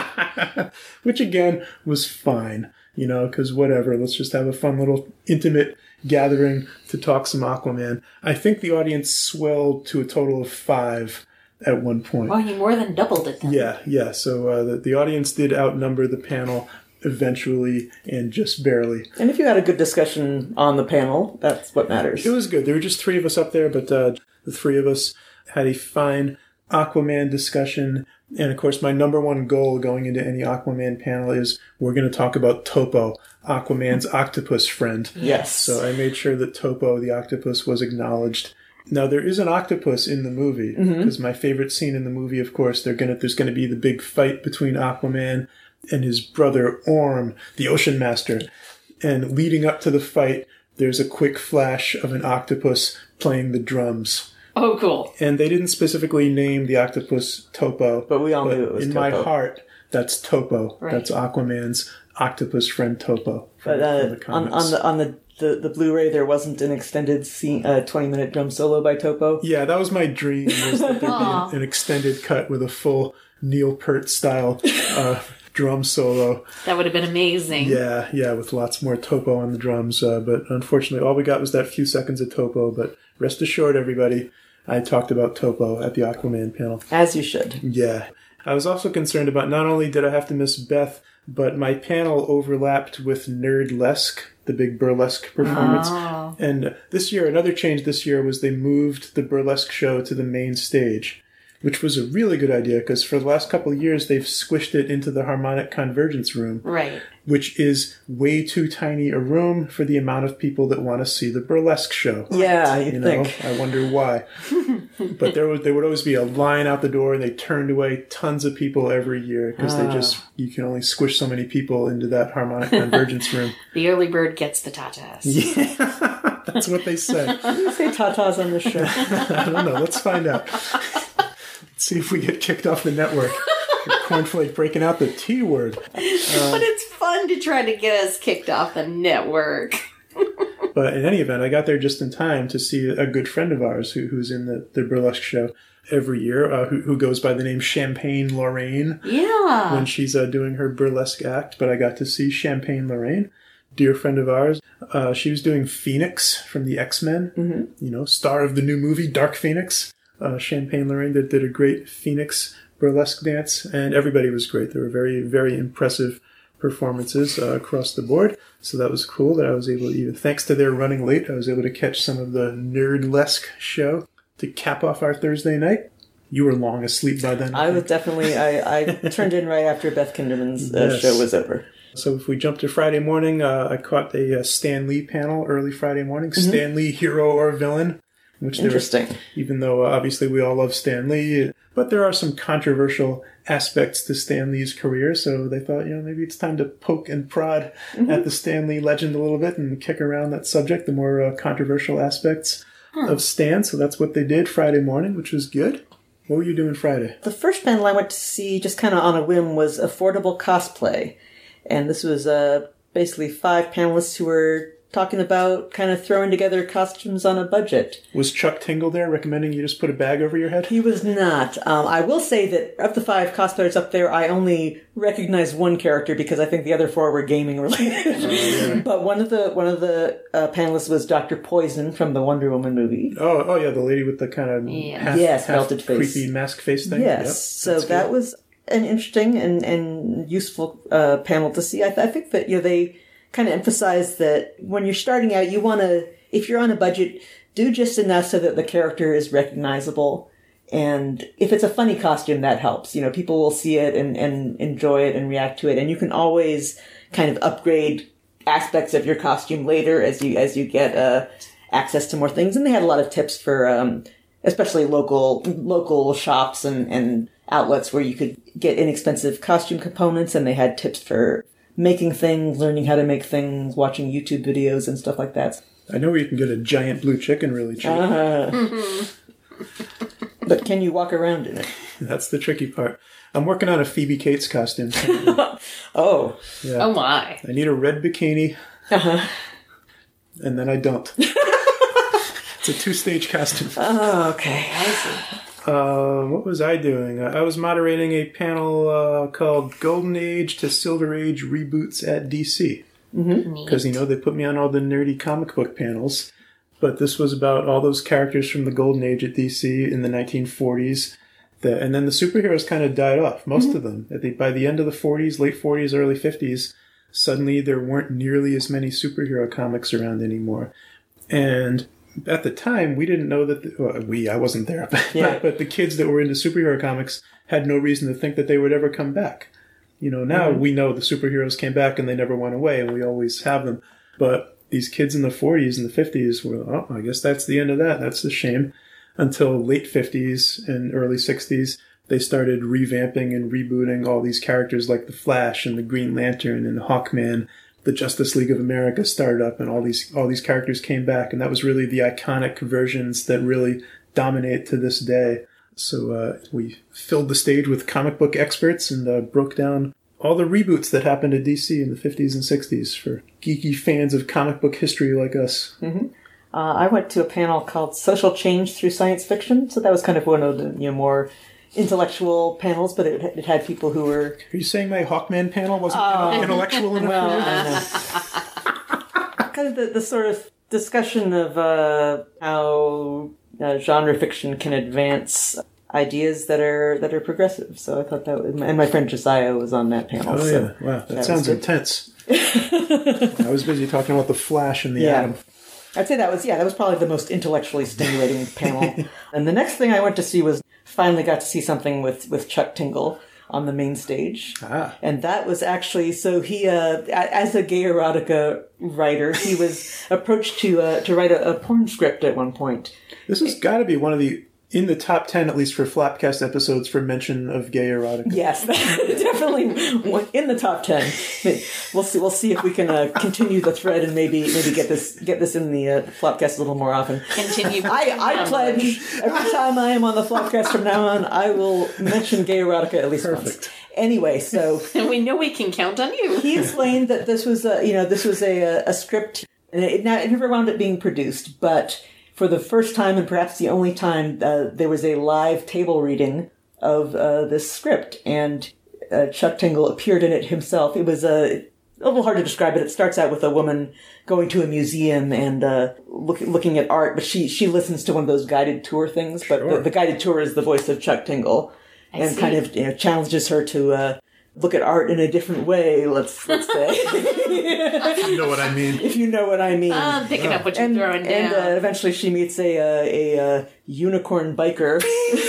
wow. Which, again, was fine. You know, because whatever. Let's just have a fun little intimate gathering to talk some Aquaman. I think the audience swelled to a total of five at one point. Well, you more than doubled it then. Yeah, yeah. So uh, the, the audience did outnumber the panel eventually, and just barely. And if you had a good discussion on the panel, that's what matters. It was good. There were just three of us up there, but uh, the three of us had a fine Aquaman discussion. And, of course, my number one goal going into any Aquaman panel is we're going to talk about Topo, Aquaman's octopus friend. Yes. So I made sure that Topo, the octopus, was acknowledged. Now, there is an octopus in the movie, because mm-hmm. my favorite scene in the movie, of course, they're gonna, there's going to be the big fight between Aquaman and his brother Orm, the Ocean Master. And leading up to the fight, there's a quick flash of an octopus playing the drums. Oh, cool. And they didn't specifically name the octopus Topo. But we all but knew it was in Topo. my heart, that's Topo. Right. That's Aquaman's octopus friend Topo. But uh, the on, on the on the, the, the Blu-ray, there wasn't an extended scene, uh, twenty-minute drum solo by Topo. Yeah, that was my dream, was that there'd be an, an extended cut with a full Neil Peart style uh, drum solo. That would have been amazing. Yeah, yeah, with lots more Topo on the drums. Uh, but unfortunately, all we got was that few seconds of Topo. But rest assured, everybody, I talked about Topo at the Aquaman panel. As you should. Yeah. I was also concerned about not only did I have to miss Beth, but my panel overlapped with Nerdlesque, the big burlesque performance. Oh. And this year, another change this year was they moved the burlesque show to the main stage, which was a really good idea because for the last couple of years, they've squished it into the Harmonic Convergence room. Right. Which is way too tiny a room for the amount of people that want to see the burlesque show. Yeah, you'd you know, think. I wonder why. But there would there would always be a line out the door, and they turned away tons of people every year because Ah. they just you can only squish so many people into that Harmonic Convergence room. The early bird gets the tatas. Yeah, that's what they say. Did you say tatas on the show? I don't know. Let's find out. Let's see if we get kicked off the network. Cornflake breaking out the T word. But it's fun to try to get us kicked off the network. But in any event, I got there just in time to see a good friend of ours who, who's in the, the burlesque show every year, uh, who, who goes by the name Champagne Lorraine Yeah. when she's uh, doing her burlesque act. But I got to see Champagne Lorraine, dear friend of ours. Uh, she was doing Phoenix from the X-Men, mm-hmm. you know, star of the new movie Dark Phoenix. Uh, Champagne Lorraine did, did a great Phoenix burlesque dance, and everybody was great. There were very, very impressive performances uh, across the board, so that was cool that I was able to, even thanks to their running late, I was able to catch some of the Nerdlesque show to cap off our Thursday night. You were long asleep by then. I was definitely, I, I turned in right after Beth Kinderman's uh, Yes. show was over. So if we jump to Friday morning, uh, I caught a uh, Stan Lee panel early Friday morning. Mm-hmm. Stan Lee, hero or villain? Which Interesting. There, even though uh, obviously we all love Stan Lee, but there are some controversial aspects to Stan Lee's career, so they thought, you know, maybe it's time to poke and prod mm-hmm. at the Stan Lee legend a little bit and kick around that subject, the more uh, controversial aspects huh. of Stan. So that's what they did Friday morning, which was good. What were you doing Friday? The first panel I went to see, just kind of on a whim, was Affordable Cosplay. And this was uh, basically five panelists who were talking about kind of throwing together costumes on a budget. Was Chuck Tingle there recommending you just put a bag over your head? He was not. Um, I will say that of the five cosplayers up there, I only recognize one character because I think the other four were gaming related. Oh, yeah. But one of the one of the uh, panelists was Doctor Poison from the Wonder Woman movie. Oh, oh yeah, the lady with the kind of yeah. half, yes, half melted face, creepy mask face thing. Yes, yep, so that good. was an interesting and and useful uh, panel to see. I, th- I think that you know they kind of emphasize that when you're starting out, you want to, if you're on a budget, do just enough so that the character is recognizable. And if it's a funny costume, that helps. You know, people will see it and, and enjoy it and react to it. And you can always kind of upgrade aspects of your costume later as you as you get uh, access to more things. And they had a lot of tips for, um, especially local local shops and, and outlets where you could get inexpensive costume components. And they had tips for making things, learning how to make things, watching YouTube videos and stuff like that. I know where you can get a giant blue chicken really cheap. Uh, but can you walk around in it? That's the tricky part. I'm working on a Phoebe Cates costume. Oh. Yeah. Oh my. I need a red bikini. Uh-huh. And then I don't. It's a two-stage costume. Oh, okay. I see. Uh, what was I doing? I was moderating a panel uh, called Golden Age to Silver Age Reboots at D C. Because, you know, they put me on all the nerdy comic book panels. But this was about all those characters from the Golden Age at D C in the nineteen forties. That, and then the superheroes kind of died off, most mm-hmm. of them. At the, by the end of the forties, late forties, early fifties, suddenly there weren't nearly as many superhero comics around anymore. And at the time, we didn't know that... The, well, we, I wasn't there. But, yeah. but the kids that were into superhero comics had no reason to think that they would ever come back. You know, now mm-hmm. we know the superheroes came back and they never went away, and we always have them. But these kids in the forties and the fifties were, oh, I guess that's the end of that. That's a shame. Until late fifties and early sixties, they started revamping and rebooting all these characters like the Flash and the Green Lantern and Hawkman. The Justice League of America started up, and all these all these characters came back, and that was really the iconic versions that really dominate to this day. So uh, we filled the stage with comic book experts and uh, broke down all the reboots that happened at D C in the fifties and sixties for geeky fans of comic book history like us. Mm-hmm. Uh, I went to a panel called Social Change Through Science Fiction, so that was kind of one of the you know more intellectual panels, but it, it had people who were... Are you saying my Hawkman panel wasn't oh. intellectual enough? Well, I know. Kind of the, the sort of discussion of uh, how uh, genre fiction can advance ideas that are that are progressive. So I thought that was... And my friend Josiah was on that panel. Oh, so yeah. Wow, that, that sounds intense. I was busy talking about the Flash and the yeah. Atom. I'd say that was, yeah, that was probably the most intellectually stimulating panel. And the next thing I went to see was, finally got to see something with, with Chuck Tingle on the main stage. Ah. And that was actually, so he, uh, as a gay erotica writer, he was approached to, uh, to write a, a porn script at one point. This has got to be one of the, in the top ten, at least for Flapcast episodes, for mention of gay erotica. Yes, definitely in the top ten. We'll see. We'll see if we can uh, continue the thread and maybe maybe get this get this in the uh, Flopcast a little more often. Continue. I, I pledge every time I am on the Flopcast from now on, I will mention gay erotica at least Perfect. once. Anyway, so and we know we can count on you. He explained that this was a you know this was a a script, and it, it never wound up being produced, but for the first time and perhaps the only time, uh, there was a live table reading of uh, this script, and uh, Chuck Tingle appeared in it himself. It was uh, a little hard to describe, but it starts out with a woman going to a museum and uh, look, looking at art, but she she listens to one of those guided tour things. But Sure. the, the guided tour is the voice of Chuck Tingle, I and see. kind of you know, challenges her to uh, look at art in a different way. Let's let's say, You know what I mean. if you know what I mean. I'm picking up what you're and throwing down. and uh, eventually she meets a uh, a uh, unicorn biker,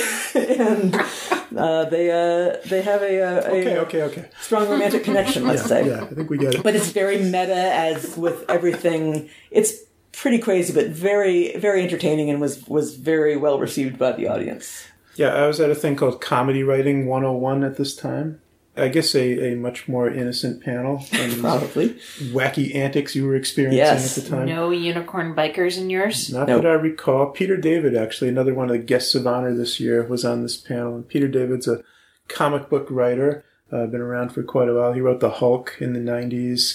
and uh, they uh, they have a, a, Okay, a okay, okay. strong romantic connection. Let's Yeah, say. yeah, I think we get it. But it's very meta, as with everything. It's pretty crazy, but very very entertaining, and was was very well received by the audience. Yeah, I was at a thing called Comedy Writing one oh one at this time. I guess a, a much more innocent panel than these Probably. wacky antics you were experiencing Yes. at the time. No unicorn bikers in yours? Not Nope. that I recall. Peter David, actually, another one of the guests of honor this year, was on this panel. And Peter David's a comic book writer, uh, been around for quite a while. He wrote The Hulk in the nineties,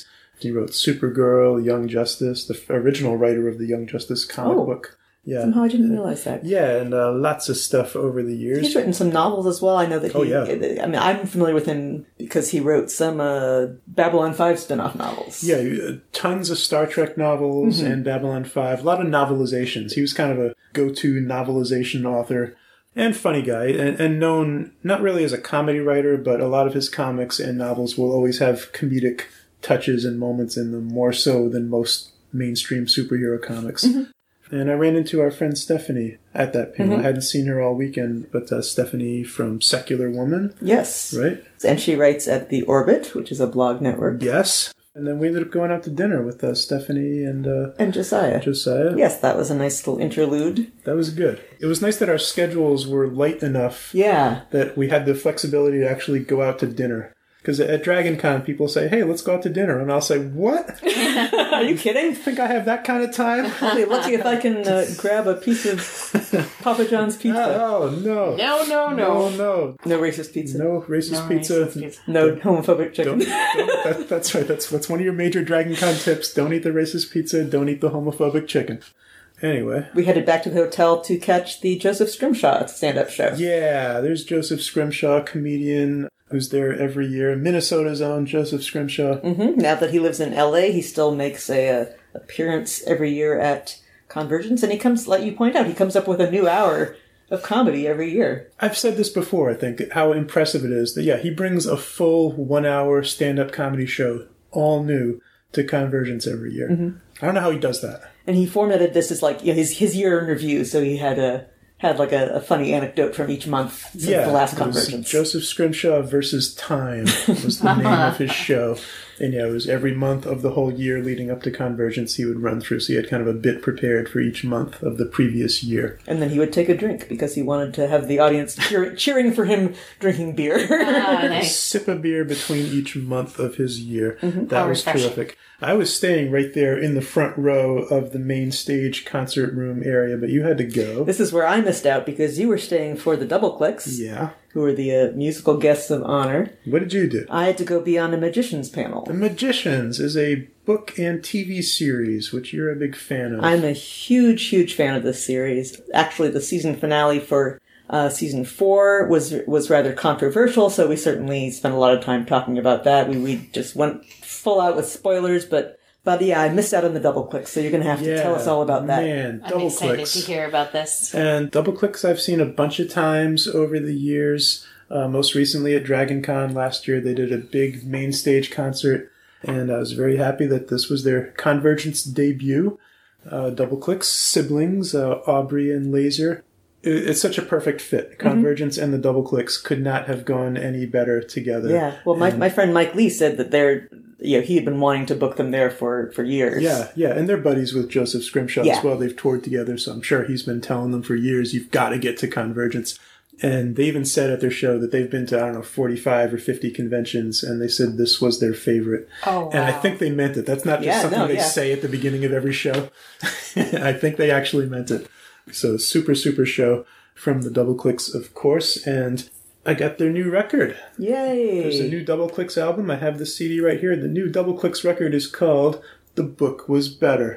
He wrote Supergirl, Young Justice, the f- original writer of the Young Justice comic Oh. book. Yeah. Somehow I didn't realize that. Yeah, and uh, lots of stuff over the years. He's written some novels as well. I know that he... Oh, yeah. I mean, I'm familiar with him because he wrote some uh, Babylon five spin-off novels. Yeah, uh, tons of Star Trek novels Mm-hmm. and Babylon five. A lot of novelizations. He was kind of a go-to novelization author and funny guy, and, and known not really as a comedy writer, but a lot of his comics and novels will always have comedic touches and moments in them, more so than most mainstream superhero comics. Mm-hmm. And I ran into our friend Stephanie at that panel. Mm-hmm. I hadn't seen her all weekend, but uh, Stephanie from Secular Woman, Yes. right? And she writes at The Orbit, which is a blog network. Yes. And then we ended up going out to dinner with uh, Stephanie and uh, And Josiah. Josiah. Yes, that was a nice little interlude. That was good. It was nice that our schedules were light enough Yeah. that we had the flexibility to actually go out to dinner. Because at Dragon Con, people say, hey, let's go out to dinner. And I'll say, what? Are you kidding? I think I have that kind of time? I'll be lucky if I can uh, grab a piece of Papa John's pizza. Oh, no. No, no, No, no. no. No racist pizza. No racist No pizza. racist pizza. No homophobic chicken. Don't, don't, that, that's right. That's, that's one of your major Dragon Con tips. Don't eat the racist pizza. Don't eat the homophobic chicken. Anyway. We headed back to the hotel to catch the Joseph Scrimshaw stand-up show. Yeah, there's Joseph Scrimshaw, comedian who's there every year. Minnesota's own Joseph Scrimshaw. hmm Now that he lives in L A, he still makes a, uh appearance every year at Convergence, and he comes, like you point out, he comes up with a new hour of comedy every year. I've said this before, I think, how impressive it is that, yeah, he brings a full one-hour stand-up comedy show, all new, to Convergence every year. Mm-hmm. I don't know how he does that. And he formatted this as like you know, his his year in review, so he had a had like a, a funny anecdote from each month since yeah, the last it was Convergence. Joseph Scrimshaw versus Time was the name of his show. And yeah, it was every month of the whole year leading up to Convergence he would run through. So he had kind of a bit prepared for each month of the previous year. And then he would take a drink because he wanted to have the audience cheer, cheering for him drinking beer. Ah, A nice. sip of beer between each month of his year. That How was refreshing. terrific. I was staying right there in the front row of the main stage concert room area, but you had to go. This is where I missed out because you were staying for the Double Clicks, Yeah. who were the uh, musical guests of honor. What did you do? I had to go be on a magician's panel. The Magicians is a book and T V series, which you're a big fan of. I'm a huge, huge fan of this series. Actually, the season finale for uh, season four was was rather controversial, so we certainly spent a lot of time talking about that. We we just went full out with spoilers, but but yeah, I missed out on the Double Clicks, so you're going to have to Yeah, tell us all about that. Man, I'm double excited clicks. to hear about this. And double clicks I've seen a bunch of times over the years. Uh, most recently at Dragon Con last year, they did a big main stage concert, and I was very happy that this was their Convergence debut. Uh, double clicks, siblings, uh, Aubrey and Laser. It, it's such a perfect fit. Convergence and the double clicks could not have gone any better together. Yeah, well, my, And- my friend Mike Lee said that they're, you know, he had been wanting to book them there for, for years. Yeah, yeah, and they're buddies with Joseph Scrimshaw Yeah. as well. They've toured together, so I'm sure he's been telling them for years, you've got to get to Convergence. And they even said at their show that they've been to, I don't know, forty-five or fifty conventions, and they said this was their favorite. Oh, wow. And I think they meant it. That's not just Yeah, something no, they yeah. say at the beginning of every show. I think they actually meant it. So super, super show from the Double Clicks, of course, and I got their new record. Yay! There's a new Double Clicks album. I have the C D right here. The new Double Clicks record is called The Book Was Better.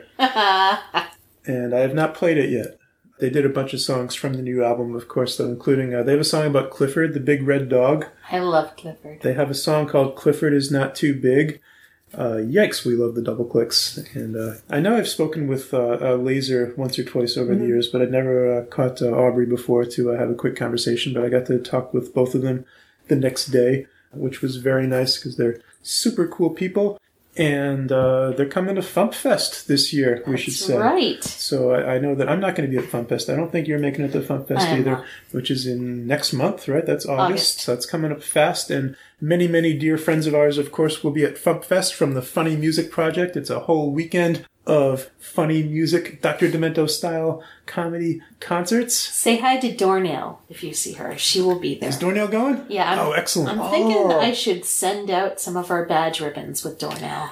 And I have not played it yet. They did a bunch of songs from the new album, of course, though, including, uh, they have a song about Clifford, the big red dog. I love Clifford. They have a song called Clifford Is Not Too Big. Uh, yikes, we love the Double Clicks. And uh, I know I've spoken with uh, uh, Laser once or twice over Mm-hmm. the years, but I'd never uh, caught uh, Aubrey before to uh, have a quick conversation. But I got to talk with both of them the next day, which was very nice because they're super cool people. And uh, they're coming to Fump Fest this year, we should That's say. right. So I, I know that I'm not going to be at Fump Fest. I don't think you're making it to Fump Fest I am either, not. which is in next month, right? That's August. August. So that's coming up fast. And many, many dear friends of ours, of course, will be at Fump Fest from the Funny Music Project. It's a whole weekend of funny music, Doctor Demento style comedy concerts. Say hi to Dornell if you see her. She will be there. Is Dornell going? Yeah. I'm, Oh, excellent. I'm thinking Oh. I should send out some of our badge ribbons with Dornell.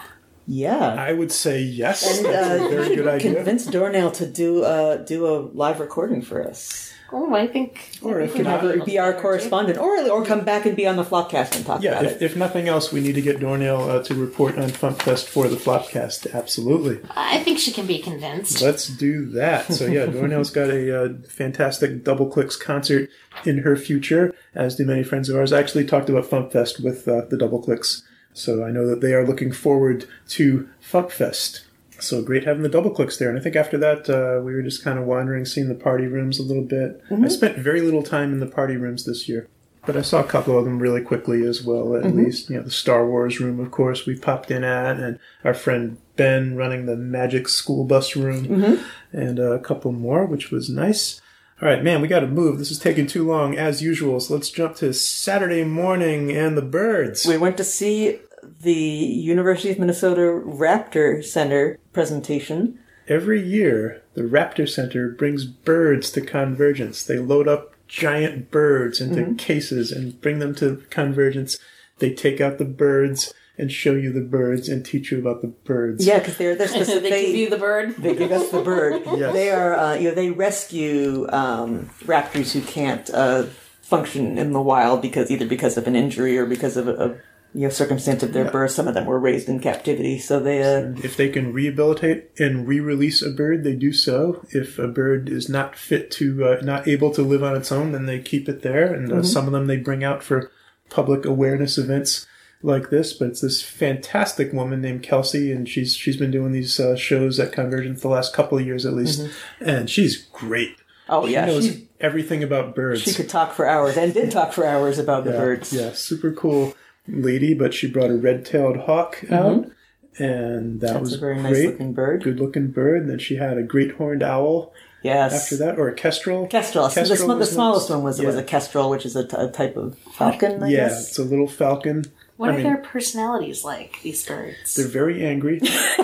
Yeah. I would say yes. And That's uh, a very you good should idea. convince Dornell to do uh, do a live recording for us. Oh, I think. Or if You can have not, her be our correspondent, or or come back and be on the Flopcast and talk yeah, about if, it. if nothing else, we need to get Dornell uh, to report on FunkFest for the Flopcast. Absolutely. I think she can be convinced. Let's do that. So yeah, Dornell's got a uh, fantastic Double Clicks concert in her future, as do many friends of ours. I actually talked about FunkFest with uh, the Double Clicks, so I know that they are looking forward to FunkFest. So great having the Double Clicks there. And I think after that, uh, we were just kind of wandering, seeing the party rooms a little bit. Mm-hmm. I spent very little time in the party rooms this year, but I saw a couple of them really quickly as well, at mm-hmm. least. You know, the Star Wars room, of course, we popped in at, and our friend Ben running the Magic School Bus room, mm-hmm. and uh, a couple more, which was nice. All right, man, we got to move. This is taking too long, as usual, so let's jump to Saturday morning and the birds. We went to see the University of Minnesota Raptor Center presentation. Every year, the Raptor Center brings birds to Convergence. They load up giant birds into mm-hmm. cases and bring them to Convergence. They take out the birds and show you the birds and teach you about the birds. Yeah, because they're, they're specific. they, they give you the bird. They give us the bird. Yes. They are, uh, you know, they rescue um, raptors who can't uh, function in the wild because either because of an injury or because of a, a you know, circumstance of their yeah. birth. Some of them were raised in captivity, so they... Uh, if they can rehabilitate and re-release a bird, they do so. If a bird is not fit to, uh, not able to live on its own, then they keep it there. And uh, mm-hmm. some of them they bring out for public awareness events like this. But it's this fantastic woman named Kelsey, and she's she's been doing these uh, shows at Convergence the last couple of years at least. Mm-hmm. And she's great. Oh, she yeah. knows She, everything about birds. She could talk for hours, and did talk for hours about yeah, the birds. Yeah, super cool lady, but she brought a red-tailed hawk out, mm-hmm. and that That's was a very great. nice-looking bird. Good-looking bird. And then she had a great horned owl. Yes. After that, or a kestrel. Kestrel. kestrel the, sm- the smallest nice. one was yeah. was a kestrel, which is a, t- a type of falcon. I yeah, guess. it's a little falcon. What I are mean, their personalities like? These birds. They're very angry.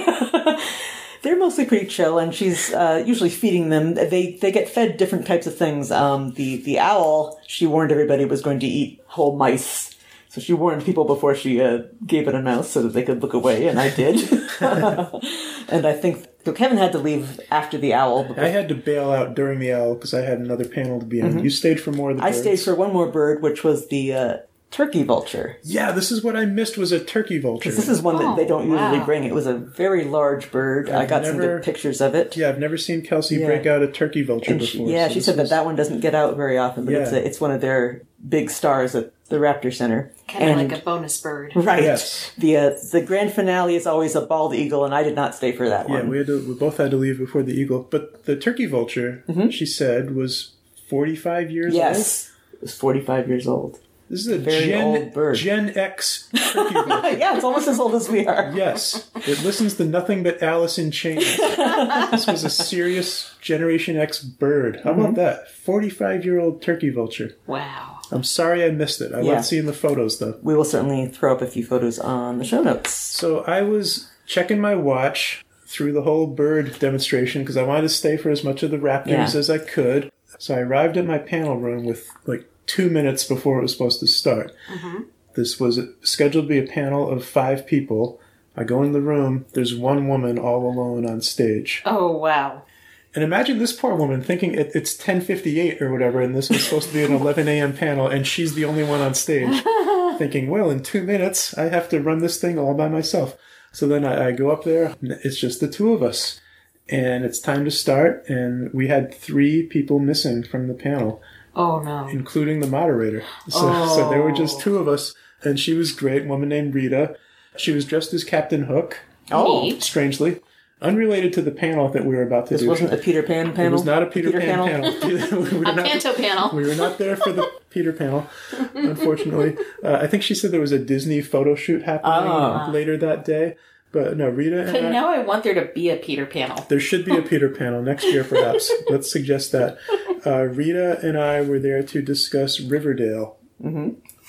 They're mostly pretty chill, and she's uh, usually feeding them. They they get fed different types of things. Um, the the owl, she warned everybody, was going to eat whole mice. So she warned people before she uh, gave it a mouse so that they could look away, and I did. And I think so Kevin had to leave after the owl. I had to bail out during the owl because I had another panel to be on. Mm-hmm. You stayed for more of the I birds. stayed for one more bird, which was the uh, turkey vulture. Yeah, this is what I missed was a turkey vulture. This is one that oh, they don't usually wow. bring. It was a very large bird. I've I got never, some good pictures of it. Yeah, I've never seen Kelsey yeah. break out a turkey vulture and before. She, yeah, so she said was... that that one doesn't get out very often, but yeah. it's, a, it's one of their big stars at the Raptor Center. Kind of and, like a bonus bird. Right. Yes. The uh, the grand finale is always a bald eagle, and I did not stay for that one. Yeah, we had to, we both had to leave before the eagle. But the turkey vulture, mm-hmm. she said, was forty-five years yes. old. Yes. It was forty-five years old. This is a very Gen, old bird. Gen X turkey vulture. Yeah, it's almost as old as we are. Yes. It listens to nothing but Alice in Chains. This was a serious Generation X bird. How mm-hmm. about that? forty-five-year-old turkey vulture. Wow. I'm sorry I missed it. I yeah. love seeing the photos, though. We will certainly throw up a few photos on the show notes. So I was checking my watch through the whole bird demonstration because I wanted to stay for as much of the raptors yeah. as I could. So I arrived at my panel room with like two minutes before it was supposed to start. Mm-hmm. This was scheduled to be a panel of five people. I go in the room. There's one woman all alone on stage. Oh, wow. And imagine this poor woman thinking it, it's ten fifty-eight or whatever, and this was supposed to be an eleven a.m. panel, and she's the only one on stage. Thinking, well, in two minutes, I have to run this thing all by myself. So then I, I go up there. It's just the two of us. And it's time to start, and we had three people missing from the panel. Oh, no. Including the moderator. So, oh. so there were just two of us, and she was great, a woman named Rita. She was dressed as Captain Hook. Oh. Neat. Strangely. Unrelated to the panel that we were about to this do. This wasn't a Peter Pan panel? It was not a Peter, Peter Pan panel. panel. we were a not, panto panel. We were not there for the Peter panel, unfortunately. Uh, I think she said there was a Disney photo shoot happening oh. later that day. But no, Rita and But I, now I want there to be a Peter panel. There should be a Peter panel next year, perhaps. Let's suggest that. Uh, Rita and I were there to discuss Riverdale. Mm-hmm.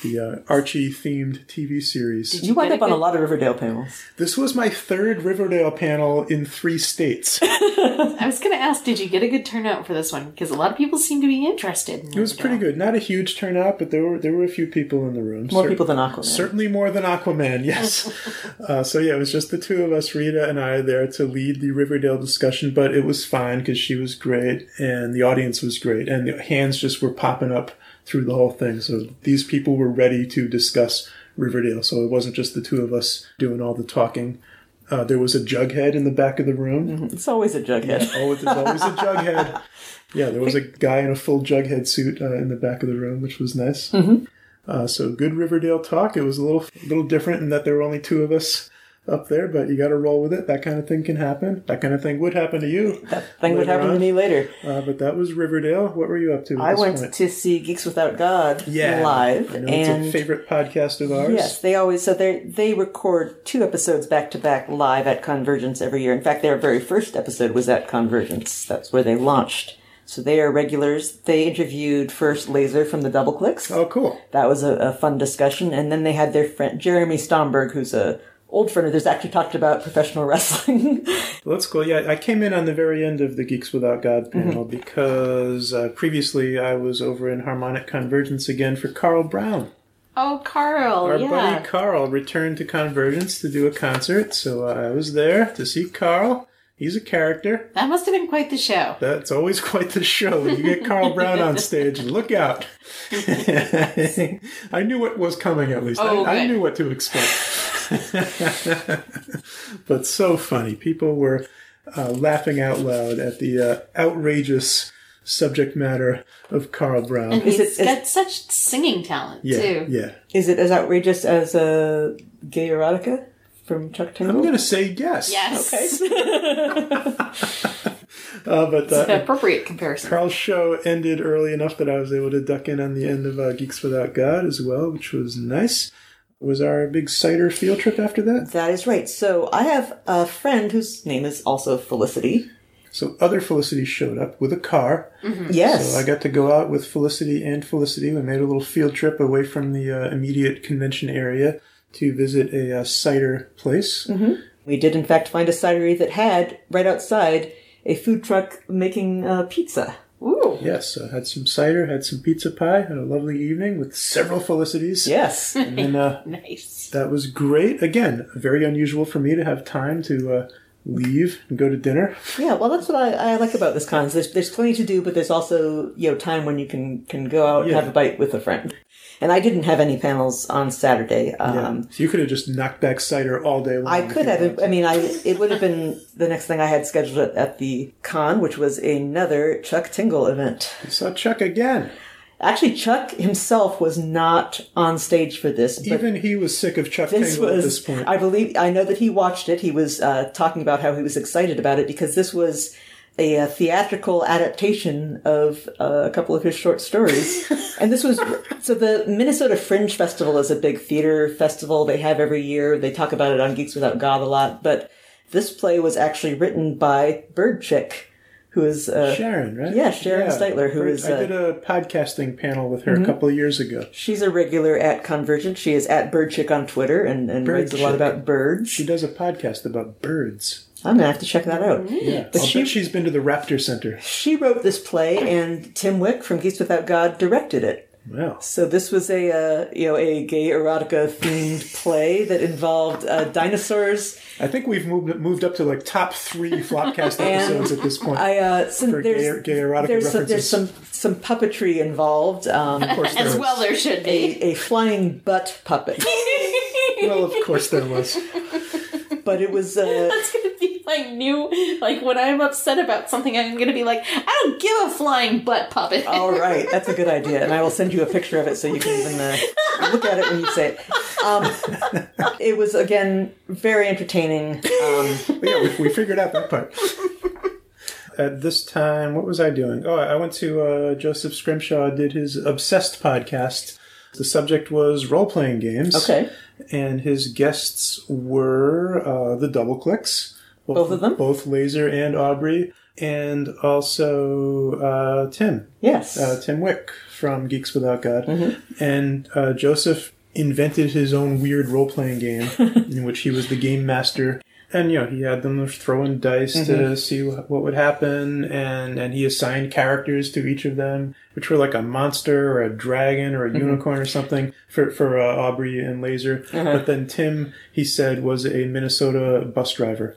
the uh, Archie-themed T V series. You wind up on a lot of Riverdale panels. This was my third Riverdale panel in three states. I was going to ask, did you get a good turnout for this one? Because a lot of people seem to be interested in It was pretty good. Not a huge turnout, but there were there were a few people in the room. More Cer- people than Aquaman. Certainly more than Aquaman, yes. uh, so yeah, it was just the two of us, Rita and I, there to lead the Riverdale discussion, but it was fine because she was great and the audience was great and the hands just were popping up through the whole thing. So these people were ready to discuss Riverdale. So it wasn't just the two of us doing all the talking. Uh, there was a jughead in the back of the room. Mm-hmm. It's always a jughead. Yeah, oh, there's always a jughead. Yeah, there was a guy in a full jughead suit uh, in the back of the room, which was nice. Mm-hmm. Uh, so good Riverdale talk. It was a little, a little different in that there were only two of us up there, but you got to roll with it. That kind of thing can happen. That kind of thing would happen to you. That thing would happen on. to me later. Uh, but that was Riverdale. What were you up to? At I this went point? to see Geeks Without God yeah, live. I know and it's a favorite podcast of ours. Yes, they always so they they record two episodes back to back live at Convergence every year. In fact, their very first episode was at Convergence. That's where they launched. So they are regulars. They interviewed first Laser from the Double Clicks. Oh, cool. That was a, a fun discussion. And then they had their friend Jeremy Stomberg, who's a old friend that's actually talked about professional wrestling. Well, that's cool. Yeah, I came in on the very end of the Geeks Without God panel mm-hmm. because uh, previously I was over in Harmonic Convergence again for Carl Brown. Oh, Carl, Our yeah. buddy Carl returned to Convergence to do a concert, so uh, I was there to see Carl. He's a character. That must have been quite the show. That's always quite the show. When you get Carl Brown on stage, look out. I knew what was coming, at least. Oh, I, I knew what to expect. But so funny. People were uh, laughing out loud at the uh, outrageous subject matter of Carl Brown. And Is he's it- is- got such singing talent, yeah, too. yeah. Is it as outrageous as uh, Gay Erotica from Chuck Tingle? I'm going to say yes. Yes. Okay. Uh, but It's an uh, appropriate comparison. Carl's show ended early enough that I was able to duck in on the end of uh, Geeks Without God as well, which was nice. Was our big cider field trip after that? That is right. So I have a friend whose name is also Felicity. So other Felicity showed up with a car. Mm-hmm. Yes. So I got to go out with Felicity and Felicity. We made a little field trip away from the uh, immediate convention area to visit a uh, cider place. Mm-hmm. We did, in fact, find a cidery that had, right outside, a food truck making uh, pizza. Ooh. Yes, uh, had some cider, had some pizza pie, had a lovely evening with several Felicities. Yes. And then uh, Nice. that was great. Again, very unusual for me to have time to uh, leave and go to dinner. Yeah, well, that's what I, I like about this con. There's, there's plenty to do, but there's also, you know, time when you can, can go out Yeah. and have a bite with a friend. And I didn't have any panels on Saturday. Um, Yeah. So you could have just knocked back cider all day long. I if could you have. wanted to. I mean, I it would have been the next thing I had scheduled at, at the con, which was another Chuck Tingle event. You saw Chuck again. Actually, Chuck himself was not on stage for this. But Even he was sick of Chuck this Tingle was, at this point. I believe, I know that he watched it. He was uh, talking about how he was excited about it because this was a, uh theatrical adaptation of uh, a couple of his short stories. And this was, so the Minnesota Fringe Festival is a big theater festival they have every year. They talk about it on Geeks Without God a lot. But this play was actually written by Bird Chick, who is... Uh, Sharon, right? Yeah, Sharon Steitler, who Bird- is... I Uh, did a podcasting panel with her a couple of years ago. she's a regular at Convergent. She is at Bird Chick on Twitter and, and Bird writes a lot Chick. about birds. She does a podcast about birds. I'm going to have to check that out. Yeah. But I'll she- bet she's been to the Raptor Center. She wrote this play, and Tim Wick from Geeks Without God directed it. Wow. So this was a uh, you know a gay erotica themed play that involved uh, dinosaurs. I think we've moved moved up to like top three Flopcast And episodes at this point. I uh, some, For there's gay- gay erotica there's some, references. there's some some puppetry involved. Um, of course there As was. well there should a, be. a flying butt puppet, Well, of course there was. but it was uh, That's going to be my new, like, when I'm upset about something, I'm going to be like, I don't give a flying butt puppet. all right. That's a good idea, and I will send you a picture of it so you can even uh, look at it when you say it. Um, it was again very entertaining. Um, But yeah, we, we figured out that part. At this time, what was I doing? Oh, I went to uh, Joseph Scrimshaw, did his Obsessed podcast. The subject was role-playing games. okay. And his guests were uh, the Double Clicks, Both, Both of them? Both Laser and Aubrey. And also uh, Tim. Yes. Uh, Tim Wick from Geeks Without God. Mm-hmm. And uh, Joseph invented his own weird role-playing game in which he was the game master. And, you know, he had them throwing dice mm-hmm. to see what would happen, and, and he assigned characters to each of them, which were like a monster or a dragon or a mm-hmm. unicorn or something for, for uh, Aubrey and Laser. Uh-huh. But then Tim, he said, was a Minnesota bus driver.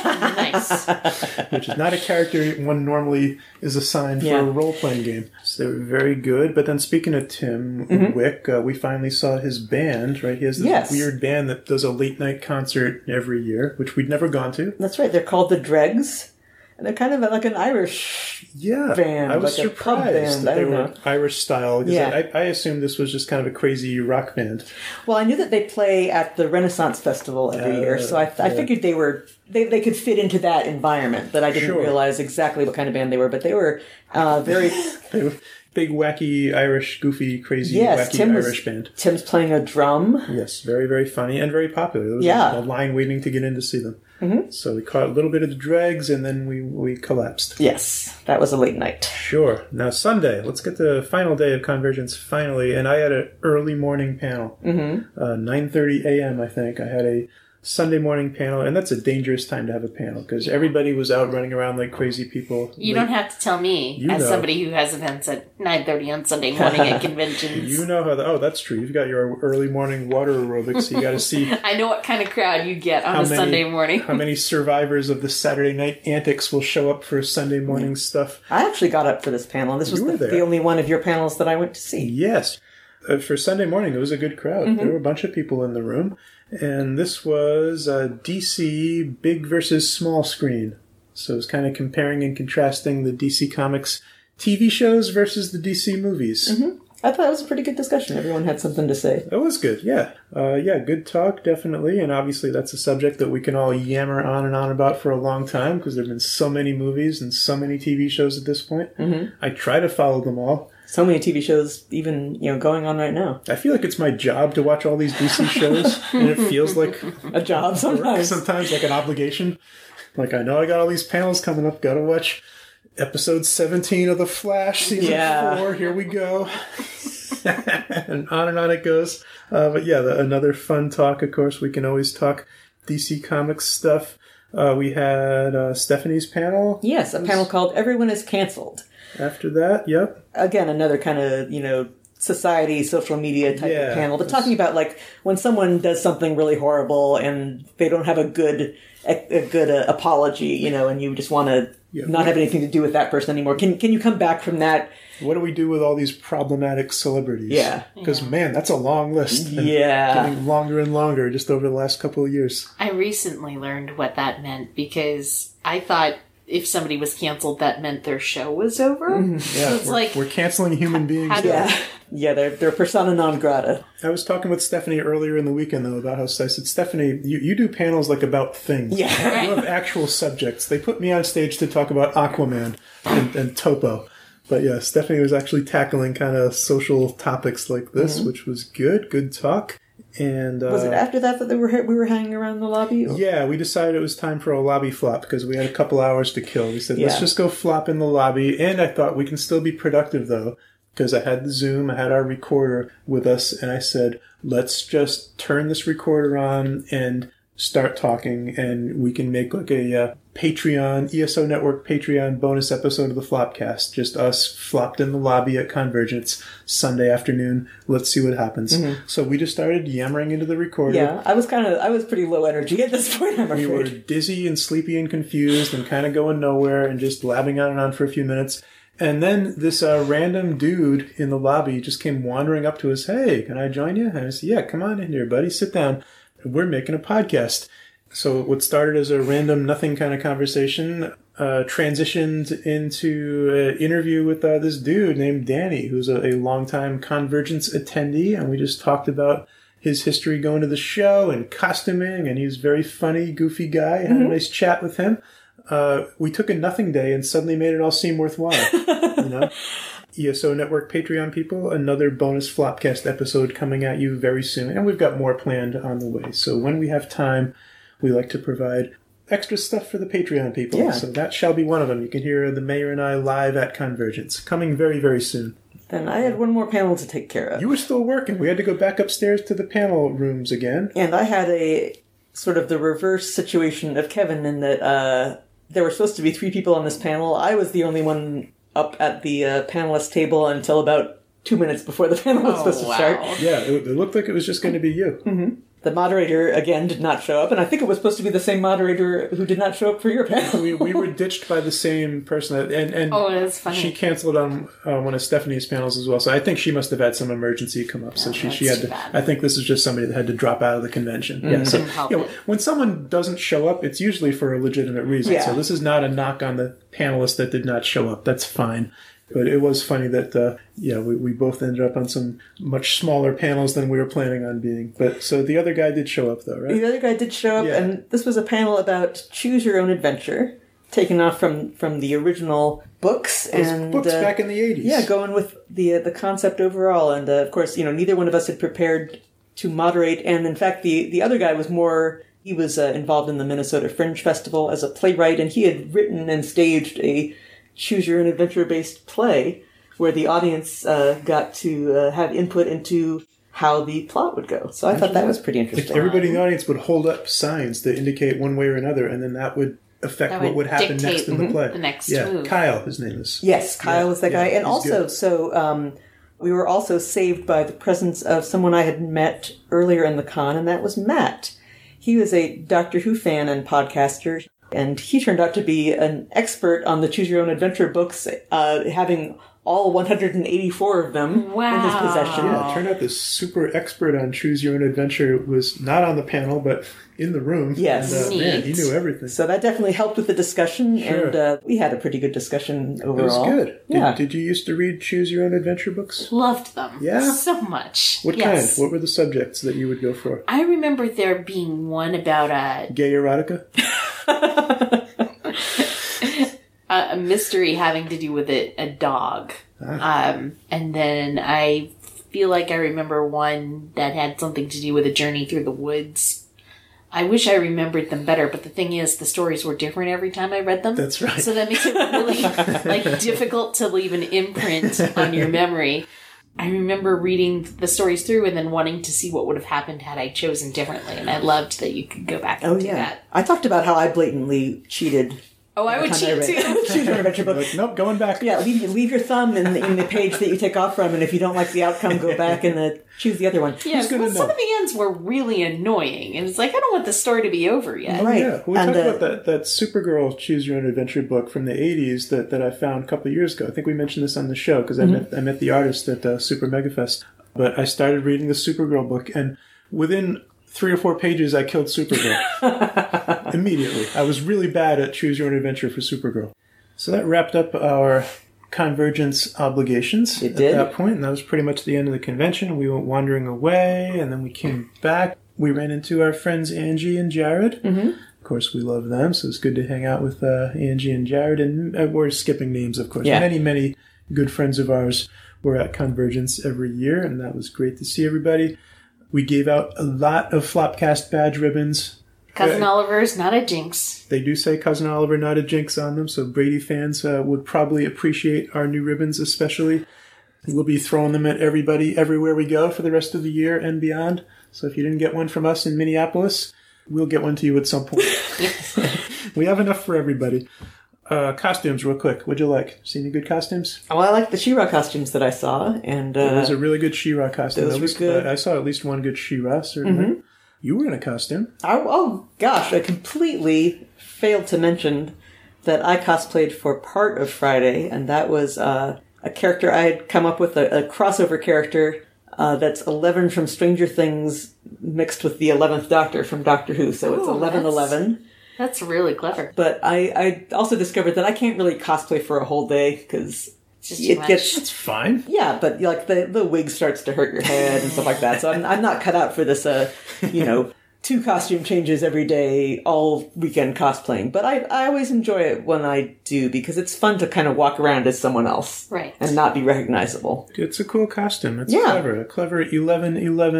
Nice. Which is not a character one normally is assigned yeah. for a role-playing game. So they were very good. But then speaking of Tim mm-hmm. Wick, uh, we finally saw his band, right? He has this yes. weird band that does a late-night concert every year, which we'd never gone to. That's right. They're called the Dregs. And they're kind of like an Irish yeah, band. I was like surprised a pub band. that I they don't were know. Irish style. Yeah. I, I assumed this was just kind of a crazy rock band. Well, I knew that they play at the Renaissance Festival every uh, year, so I, I yeah. figured they were they, they could fit into that environment, but I didn't sure. realize exactly what kind of band they were. But they were uh, very... they were big, wacky, Irish, goofy, crazy, yes, wacky Tim was, Irish band. Tim's playing a drum. Yes, very, very funny and very popular. There was yeah. a, a line waiting to get in to see them. Mm-hmm. So we caught a little bit of the dregs, and then we, we collapsed. Yes, that was a late night. Sure. Now, Sunday. Let's get the final day of Convergence, finally. And I had an early morning panel. Mm-hmm. Uh, nine thirty a.m., I think. I had a Sunday morning panel, and that's a dangerous time to have a panel, because everybody was out running around like crazy people. You late. don't have to tell me, you as know. somebody who has events at nine thirty on Sunday morning at conventions. You know how the, oh, that's true. You've got your early morning water aerobics. You got to see. I know what kind of crowd you get on how a many, Sunday morning. How many survivors of the Saturday night antics will show up for Sunday morning mm. stuff. I actually got up for this panel. This was the, the only one of your panels that I went to see. Yes. Uh, for Sunday morning, it was a good crowd. Mm-hmm. There were a bunch of people in the room. And this was uh, D C big versus small screen. So it was kind of comparing and contrasting the D C Comics T V shows versus the D C movies. Mm-hmm. I thought it was a pretty good discussion. Everyone had something to say. It was good, yeah. Uh, yeah, good talk, definitely. And obviously that's a subject that we can all yammer on and on about for a long time, because there have been so many movies and so many T V shows at this point. Mm-hmm. I try to follow them all. So many T V shows, even, you know, going on right now. I feel like it's my job to watch all these D C shows, and it feels like a job sometimes. Sometimes like an obligation. Like, I know I got all these panels coming up, gotta watch episode seventeen of The Flash, season yeah. four, here we go. And on and on it goes. Uh, but yeah, the, another fun talk, of course. We can always talk D C Comics stuff. Uh, we had uh, Stephanie's panel. Yes, a panel called Everyone is Cancelled. After that, yep. Again, another kind of, you know, society, social media type yeah, of panel. But talking about, like, when someone does something really horrible and they don't have a good a, a good uh, apology, you know, and you just want to yeah. not have anything to do with that person anymore. Can can you come back from that? What do we do with all these problematic celebrities? Yeah. Because, yeah. man, that's a long list. And yeah. getting longer and longer just over the last couple of years. I recently learned what that meant, because I thought if somebody was canceled, that meant their show was over. Mm-hmm. Yeah, so it's we're, like, we're canceling human beings. How do yeah, yeah, they're they're persona non grata. I was talking with Stephanie earlier in the weekend, though, about how I said, Stephanie, you, you do panels like about things. Yeah. You have actual subjects. They put me on stage to talk about Aquaman and, and Topo. But yeah, Stephanie was actually tackling kind of social topics like this, mm-hmm. which was good. Good talk. And uh, was it after that that they were we were hanging around the lobby? Or? Yeah, we decided it was time for a lobby flop because we had a couple hours to kill. We said, yeah. let's just go flop in the lobby. And I thought we can still be productive, though, because I had the Zoom, I had our recorder with us, and I said, let's just turn this recorder on and start talking, and we can make like a uh, Patreon, E S O Network Patreon bonus episode of the Flopcast. Just us flopped in the lobby at Convergence Sunday afternoon. Let's see what happens. Mm-hmm. So we just started yammering into the recorder. Yeah, I was kind of, I was pretty low energy at this point, I'm afraid. We were dizzy and sleepy and confused and kind of going nowhere and just blabbing on and on for a few minutes. And then this uh, random dude in the lobby just came wandering up to us. Hey, can I join you? And I said, yeah, come on in here, buddy. Sit down. We're making a podcast. So what started as a random nothing kind of conversation uh, transitioned into an interview with uh, this dude named Danny, who's a, a longtime Convergence attendee. And we just talked about his history going to the show and costuming. And he's a very funny, goofy guy. Had mm-hmm. a nice chat with him. Uh, we took a nothing day and suddenly made it all seem worthwhile. You know? E S O Network Patreon people, another bonus Flopcast episode coming at you very soon. And we've got more planned on the way. So when we have time, we like to provide extra stuff for the Patreon people. Yeah. So that shall be one of them. You can hear the mayor and I live at Convergence. Coming very, very soon. Then I had one more panel to take care of. You were still working. We had to go back upstairs to the panel rooms again. And I had a sort of the reverse situation of Kevin in that uh, there were supposed to be three people on this panel. I was the only one up at the uh, panelist table until about two minutes before the panel was Oh, supposed to wow. start. Yeah, it, it looked like it was just going to be you. Mm-hmm. The moderator, again, did not show up, and I think it was supposed to be the same moderator who did not show up for your panel. we, we were ditched by the same person, and, and Oh, that's funny. she canceled on uh, one of Stephanie's panels as well. So I think she must have had some emergency come up. So Oh, she, that's she had too to. bad. I think this is just somebody that had to drop out of the convention. Yeah. So Couldn't help you know, it. when someone doesn't show up, it's usually for a legitimate reason. Yeah. So this is not a knock on the panelists that did not show up. That's fine. But it was funny that, uh, yeah, we, we both ended up on some much smaller panels than we were planning on being. But so the other guy did show up, though, right? The other guy did show up, Yeah. and this was a panel about choose your own adventure, taken off from, from the original books. Those and books uh, back in the eighties. Yeah, going with the uh, the concept overall, and uh, of course, you know, neither one of us had prepared to moderate, and in fact, the the other guy was more. He was uh, involved in the Minnesota Fringe Festival as a playwright, and he had written and staged a choose your own adventure based play where the audience uh, got to uh, have input into how the plot would go. So I thought that was pretty If interesting. everybody in the audience would hold up signs that indicate one way or another, and then that would affect That what would would happen dictate next in the play. the next yeah, move. Kyle, his name is. Yes, Kyle Yeah, was that yeah, guy. And he's also, good. so um, we were also saved by the presence of someone I had met earlier in the con, and that was Matt. He was a Doctor Who fan and podcaster, and he turned out to be an expert on the Choose Your Own Adventure books, uh, having all one hundred eighty-four of them in his Wow. possession. Yeah, it turned out this super expert on Choose Your Own Adventure was not on the panel, but in the room. Yes. And, uh, man, he Neat. knew everything. So that definitely helped with the discussion, Sure. and uh, we had a pretty good discussion It was overall. good. Yeah. Did, did you used to read Choose Your Own Adventure books? Loved them. Yeah? So much. What yes. kind? What were the subjects that you would go for? I remember there being one about a, Gay erotica? a, a mystery having to do with a, a dog. Ah. Um, and then I feel like I remember one that had something to do with a journey through the woods. I wish I remembered them better, but the thing is, the stories were different every time I read them. That's right. So that makes it really like difficult to leave an imprint on your memory. I remember reading the stories through and then wanting to see what would have happened had I chosen differently, and I loved that you could go back and Oh, do yeah. that. I talked about how I blatantly cheated. Oh, I would every time cheat read too. Choose Your Own Adventure book. Like, nope, going back. Yeah, leave, leave your thumb in the, in the page that you take off from, and if you don't like the outcome, go back and uh, choose the other one. Yeah, gonna well, some know? of the ends were really annoying, and it's like I don't want the story to be over yet. Right. Yeah, we And, talked uh, about that, that Supergirl Choose Your Own Adventure book from the eighties that, that I found a couple of years ago. I think we mentioned this on the show because Mm-hmm. I, met, I met the artist at uh, Super Megafest. But I started reading the Supergirl book, and within three or four pages, I killed Supergirl. Immediately. I was really bad at Choose Your Own Adventure for Supergirl. So that wrapped up our Convergence obligations It at did. that point, and that was pretty much the end of the convention. We went wandering away, and then we came back. We ran into our friends Angie and Jared. Mm-hmm. Of course, we love them, so it's good to hang out with uh, Angie and Jared. And uh, we're skipping names, of course. Yeah. Many, many good friends of ours were at Convergence every year, and that was great to see everybody. We gave out a lot of Flopcast badge ribbons. Cousin Uh, Oliver's not a jinx. They do say Cousin Oliver, not a jinx on them, so Brady fans uh, would probably appreciate our new ribbons especially. We'll be throwing them at everybody everywhere we go for the rest of the year and beyond. So if you didn't get one from us in Minneapolis, we'll get one to you at some point. We have enough for everybody. Uh, costumes, real quick. What'd you like? See any good costumes? Well, I like the She-Ra costumes that I saw, and uh, There was a really good She-Ra costume. those At were least, good. uh, I saw at least one good She-Ra, certainly. Mm-hmm. You were in a costume. I, oh gosh, I completely failed to mention that I cosplayed for part of Friday, and that was uh, a character I had come up with, a, a crossover character uh, that's Eleven from Stranger Things mixed with the eleventh Doctor from Doctor Who, so it's Ooh, eleven eleven. That's really clever. But I, I also discovered that I can't really cosplay for a whole day because It's just too it much. gets It's fine. yeah, but like the the wig starts to hurt your head and stuff like that. So I'm I'm not cut out for this. Uh, you know, two costume changes every day, all weekend cosplaying. But I I always enjoy it when I do because it's fun to kind of walk around as someone else, Right. and not be recognizable. It's a cool costume. It's Yeah. clever. A clever eleven eleven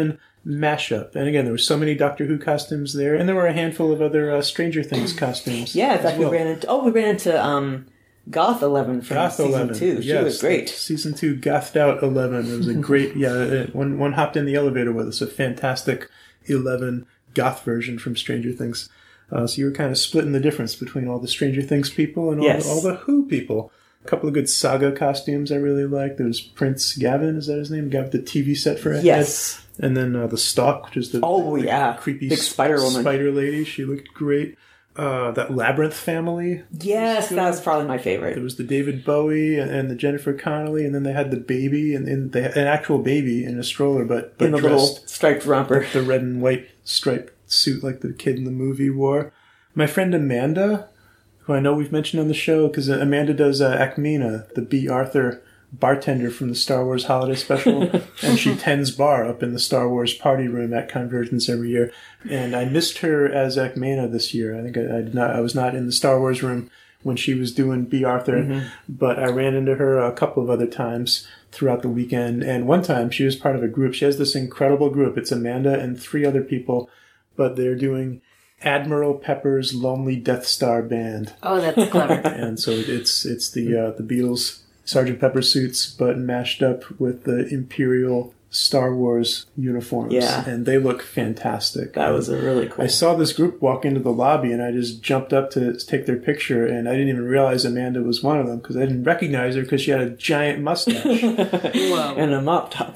mashup. And again, there were so many Doctor Who costumes there, and there were a handful of other uh, Stranger Things costumes. Yeah, in as fact, well. we ran into oh, we ran into um, Goth Eleven from Goth season eleven. two. She yes, was great. Season two, Gothed Out Eleven. It was a great. yeah, it, one one hopped in the elevator with us. A fantastic Eleven goth version from Stranger Things. Uh, so you were kind of splitting the difference between all the Stranger Things people and all, Yes. the, all the Who people. A couple of good Saga costumes I really liked. There was Prince Gavin, is that his name? Got the T V set for a Yes. head. And then uh, the Stalk, which is the, Oh, the yeah. creepy Big spider woman. spider lady. She looked great. Uh, that Labyrinth family. Yes, that was probably my There favorite. was the David Bowie and, and the Jennifer Connelly, and then they had the baby, and, and they had an actual baby in a stroller, but, but In the little dressed striped romper. the red and white striped suit like the kid in the movie wore. My friend Amanda, who I know we've mentioned on the show, because Amanda does uh, Acmina, the B. Arthur bartender from the Star Wars Holiday Special, and she tends bar up in the Star Wars party room at Convergence every year. And I missed her as Acmina this year. I think I, I did not. I was not in the Star Wars room when she was doing B. Arthur, mm-hmm. but I ran into her a couple of other times throughout the weekend. And one time she was part of a group. She has this incredible group. It's Amanda and three other people, but they're doing Admiral Pepper's Lonely Death Star Band. Oh, that's clever. And so it's it's the uh, the Beatles Sergeant Pepper suits, but mashed up with the Imperial Star Wars uniforms. Yeah. And they look fantastic. That was a really cool. I saw this group walk into the lobby, and I just jumped up to take their picture, and I didn't even realize Amanda was one of them, because I didn't recognize her because she had a giant mustache. Whoa. And a mop top.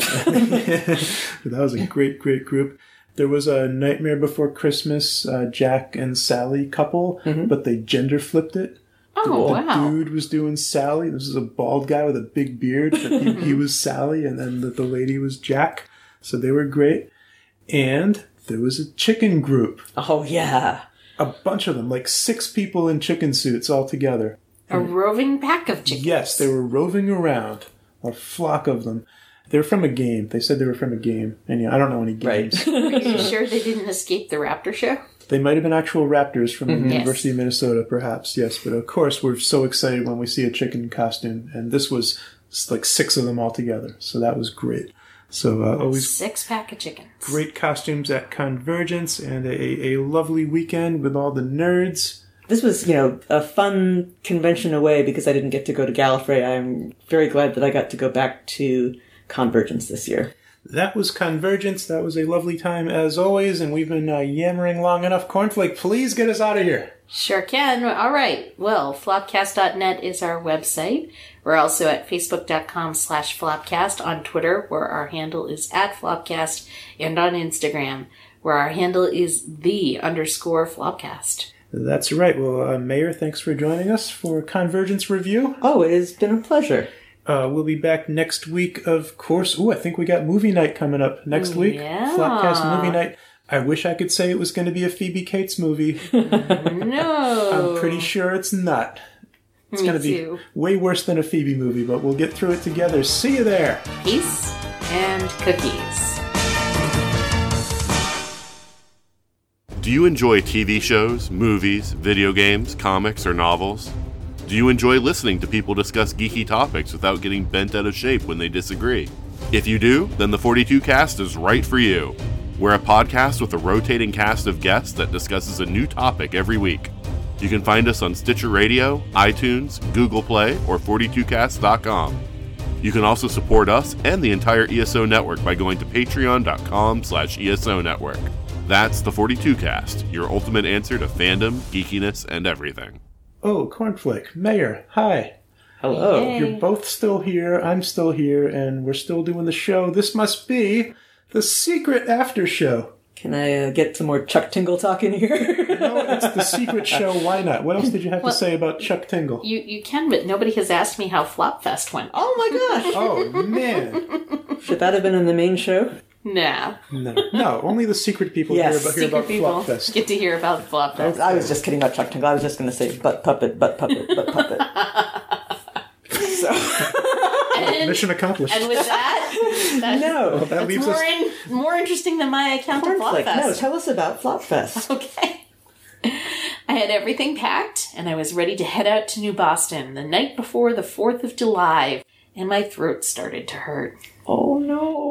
That was a great, great group. There was a Nightmare Before Christmas uh, Jack and Sally couple, Mm-hmm. but they gender flipped it. Oh, The wow. dude was doing Sally. This is a bald guy with a big beard, but he, he was Sally, and then the, the lady was Jack. So they were great. And there was a chicken group. Oh, yeah. A bunch of them, like six people in chicken suits all together. A roving pack of chickens. Yes, they were roving around. A flock of them. They were from a game. They said they were from a game. And yeah, I don't know any games. Right. Are you sure they didn't escape the raptor show? They might have been actual raptors from the Mm-hmm. University Yes. of Minnesota, perhaps, yes. But of course, we're so excited when we see a chicken costume. And this was like six of them all together. So that was great. So uh, always Six pack of chickens. great costumes at Convergence, and a, a lovely weekend with all the nerds. This was, you know, a fun convention away because I didn't get to go to Gallifrey. I'm very glad that I got to go back to Convergence this year. That was Convergence. That was a lovely time as always, and we've been uh, yammering long enough. Cornflake, please get us out of here. Sure can. All right. Well, flopcast dot net is our website. We're also at facebook.com slash flopcast, on Twitter, where our handle is at flopcast, and on Instagram, where our handle is the underscore flopcast. That's right. Well, uh, Mayor, thanks for joining us for Convergence Review. Oh, it has been a pleasure. Uh, we'll be back next week, of course. Ooh, I think we got movie night coming up next week. Yeah. Flopcast movie night. I wish I could say it was going to be a Phoebe Cates movie. No. I'm pretty sure it's not. It's Me going to be too. way worse than a Phoebe movie, but we'll get through it together. See you there. Peace and cookies. Do you enjoy T V shows, movies, video games, comics, or novels? Do you enjoy listening to people discuss geeky topics without getting bent out of shape when they disagree? If you do, then the forty-two cast is right for you. We're a podcast with a rotating cast of guests that discusses a new topic every week. You can find us on Stitcher Radio, iTunes, Google Play, or forty-two cast dot com. You can also support us and the entire E S O network by going to patreon.com slash ESO network. That's the forty-two cast, your ultimate answer to fandom, geekiness, and everything. Oh, Cornflake, Mayor, hi. Hello. Hey. You're both still here, I'm still here, and we're still doing the show. This must be the secret after show. Can I uh, get some more Chuck Tingle talk in here? No, it's the secret show. Why not? What else did you have Well, to say about Chuck Tingle? You you can, but nobody has asked me how Flopfest went. Oh my gosh! Oh, man. Should that have been in the main show? No. No, no, only the secret people Yes, hear about, hear Secret about people Flopfest. get to hear about I Flopfest. was, I was just kidding about Chuck Tingle. I was just going to say butt puppet, butt puppet, butt puppet. So, And, Mission accomplished. and with that, that no. that that's leaves more, us... in, more interesting than my account of Cornflake, Flopfest. no, tell us about Flopfest. Okay. I had everything packed, and I was ready to head out to New Boston the night before the fourth of July, and my throat started to hurt. Oh no. And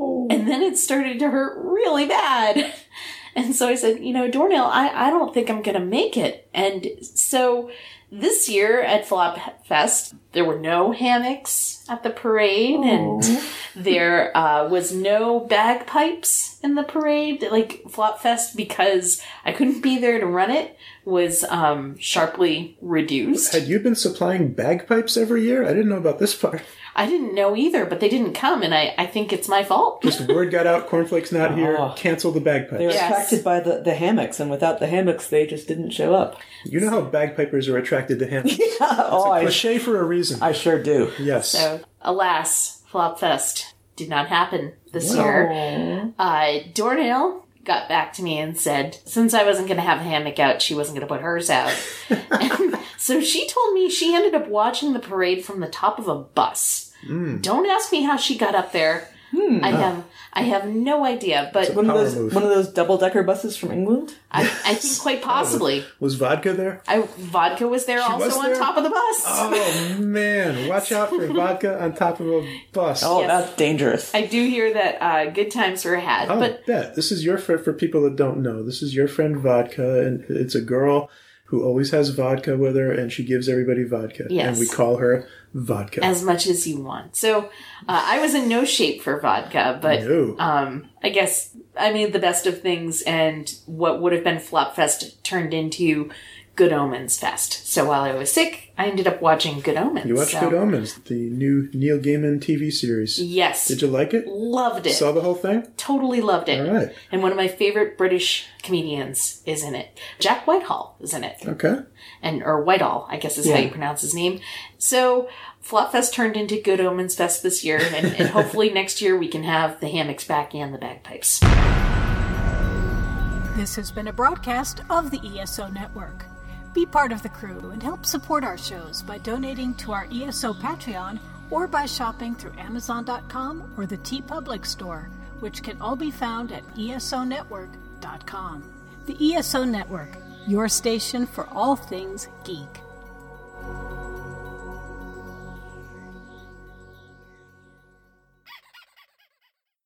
then it started to hurt really bad. And so I said, you know, Dornell, I, I don't think I'm going to make it. And so this year at Flop Fest, there were no hammocks at the parade, and there uh, was no bagpipes in the parade. Like, Flop Fest, because I couldn't be there to run it, was um, sharply reduced. Had you been supplying bagpipes every year? I didn't know about this part. I didn't know either, but they didn't come, and I, I think it's my fault. Just word got out, Cornflake's not here, Oh. cancel the bagpipes. They were Yes. attracted by the, the hammocks, and without the hammocks, they just didn't show up. You know how bagpipers are attracted to hammocks. oh, I, Cliche for a reason. I sure do. yes. So, alas, Flop Fest did not happen this year. Uh, Dornell got back to me and said, since I wasn't going to have a hammock out, she wasn't going to put hers out. And so she told me she ended up watching the parade from the top of a bus. Mm. Don't ask me how she got up there. Hmm. I have I have no idea, but One of Power those move. one of those double decker buses from England. I, I think quite possibly. Was vodka there? I, vodka was there also was on there? top of the bus. Oh, man. Watch out for vodka on top of a bus. Oh, Yes. that's dangerous. I do hear that uh, good times were had, I'll but bet. This is your friend, for people that don't know, this is your friend Vodka, and it's a girl who always has vodka with her, and she gives everybody vodka. Yes. And we call her Vodka. as much as you want. So uh, I was in no shape for vodka, but No. um, I guess I made the best of things, and what would have been Flop Fest turned into Good Omens Fest. So while I was sick, I ended up watching Good Omens. You watched so- Good Omens, the new Neil Gaiman T V series. Yes. Did you like it? Loved it. Saw the whole thing? Totally loved it. All right. And one of my favorite British comedians is in it. Jack Whitehall is in it. Okay. And or Whitehall, I guess is how Yeah. you pronounce his name. So Flopfest turned into Good Omens Fest this year, and, and hopefully next year we can have the hammocks back and the bagpipes. This has been a broadcast of the E S O Network. Be part of the crew and help support our shows by donating to our E S O Patreon or by shopping through Amazon dot com or the TeePublic store, which can all be found at E S O network dot com. The E S O Network, your station for all things geek.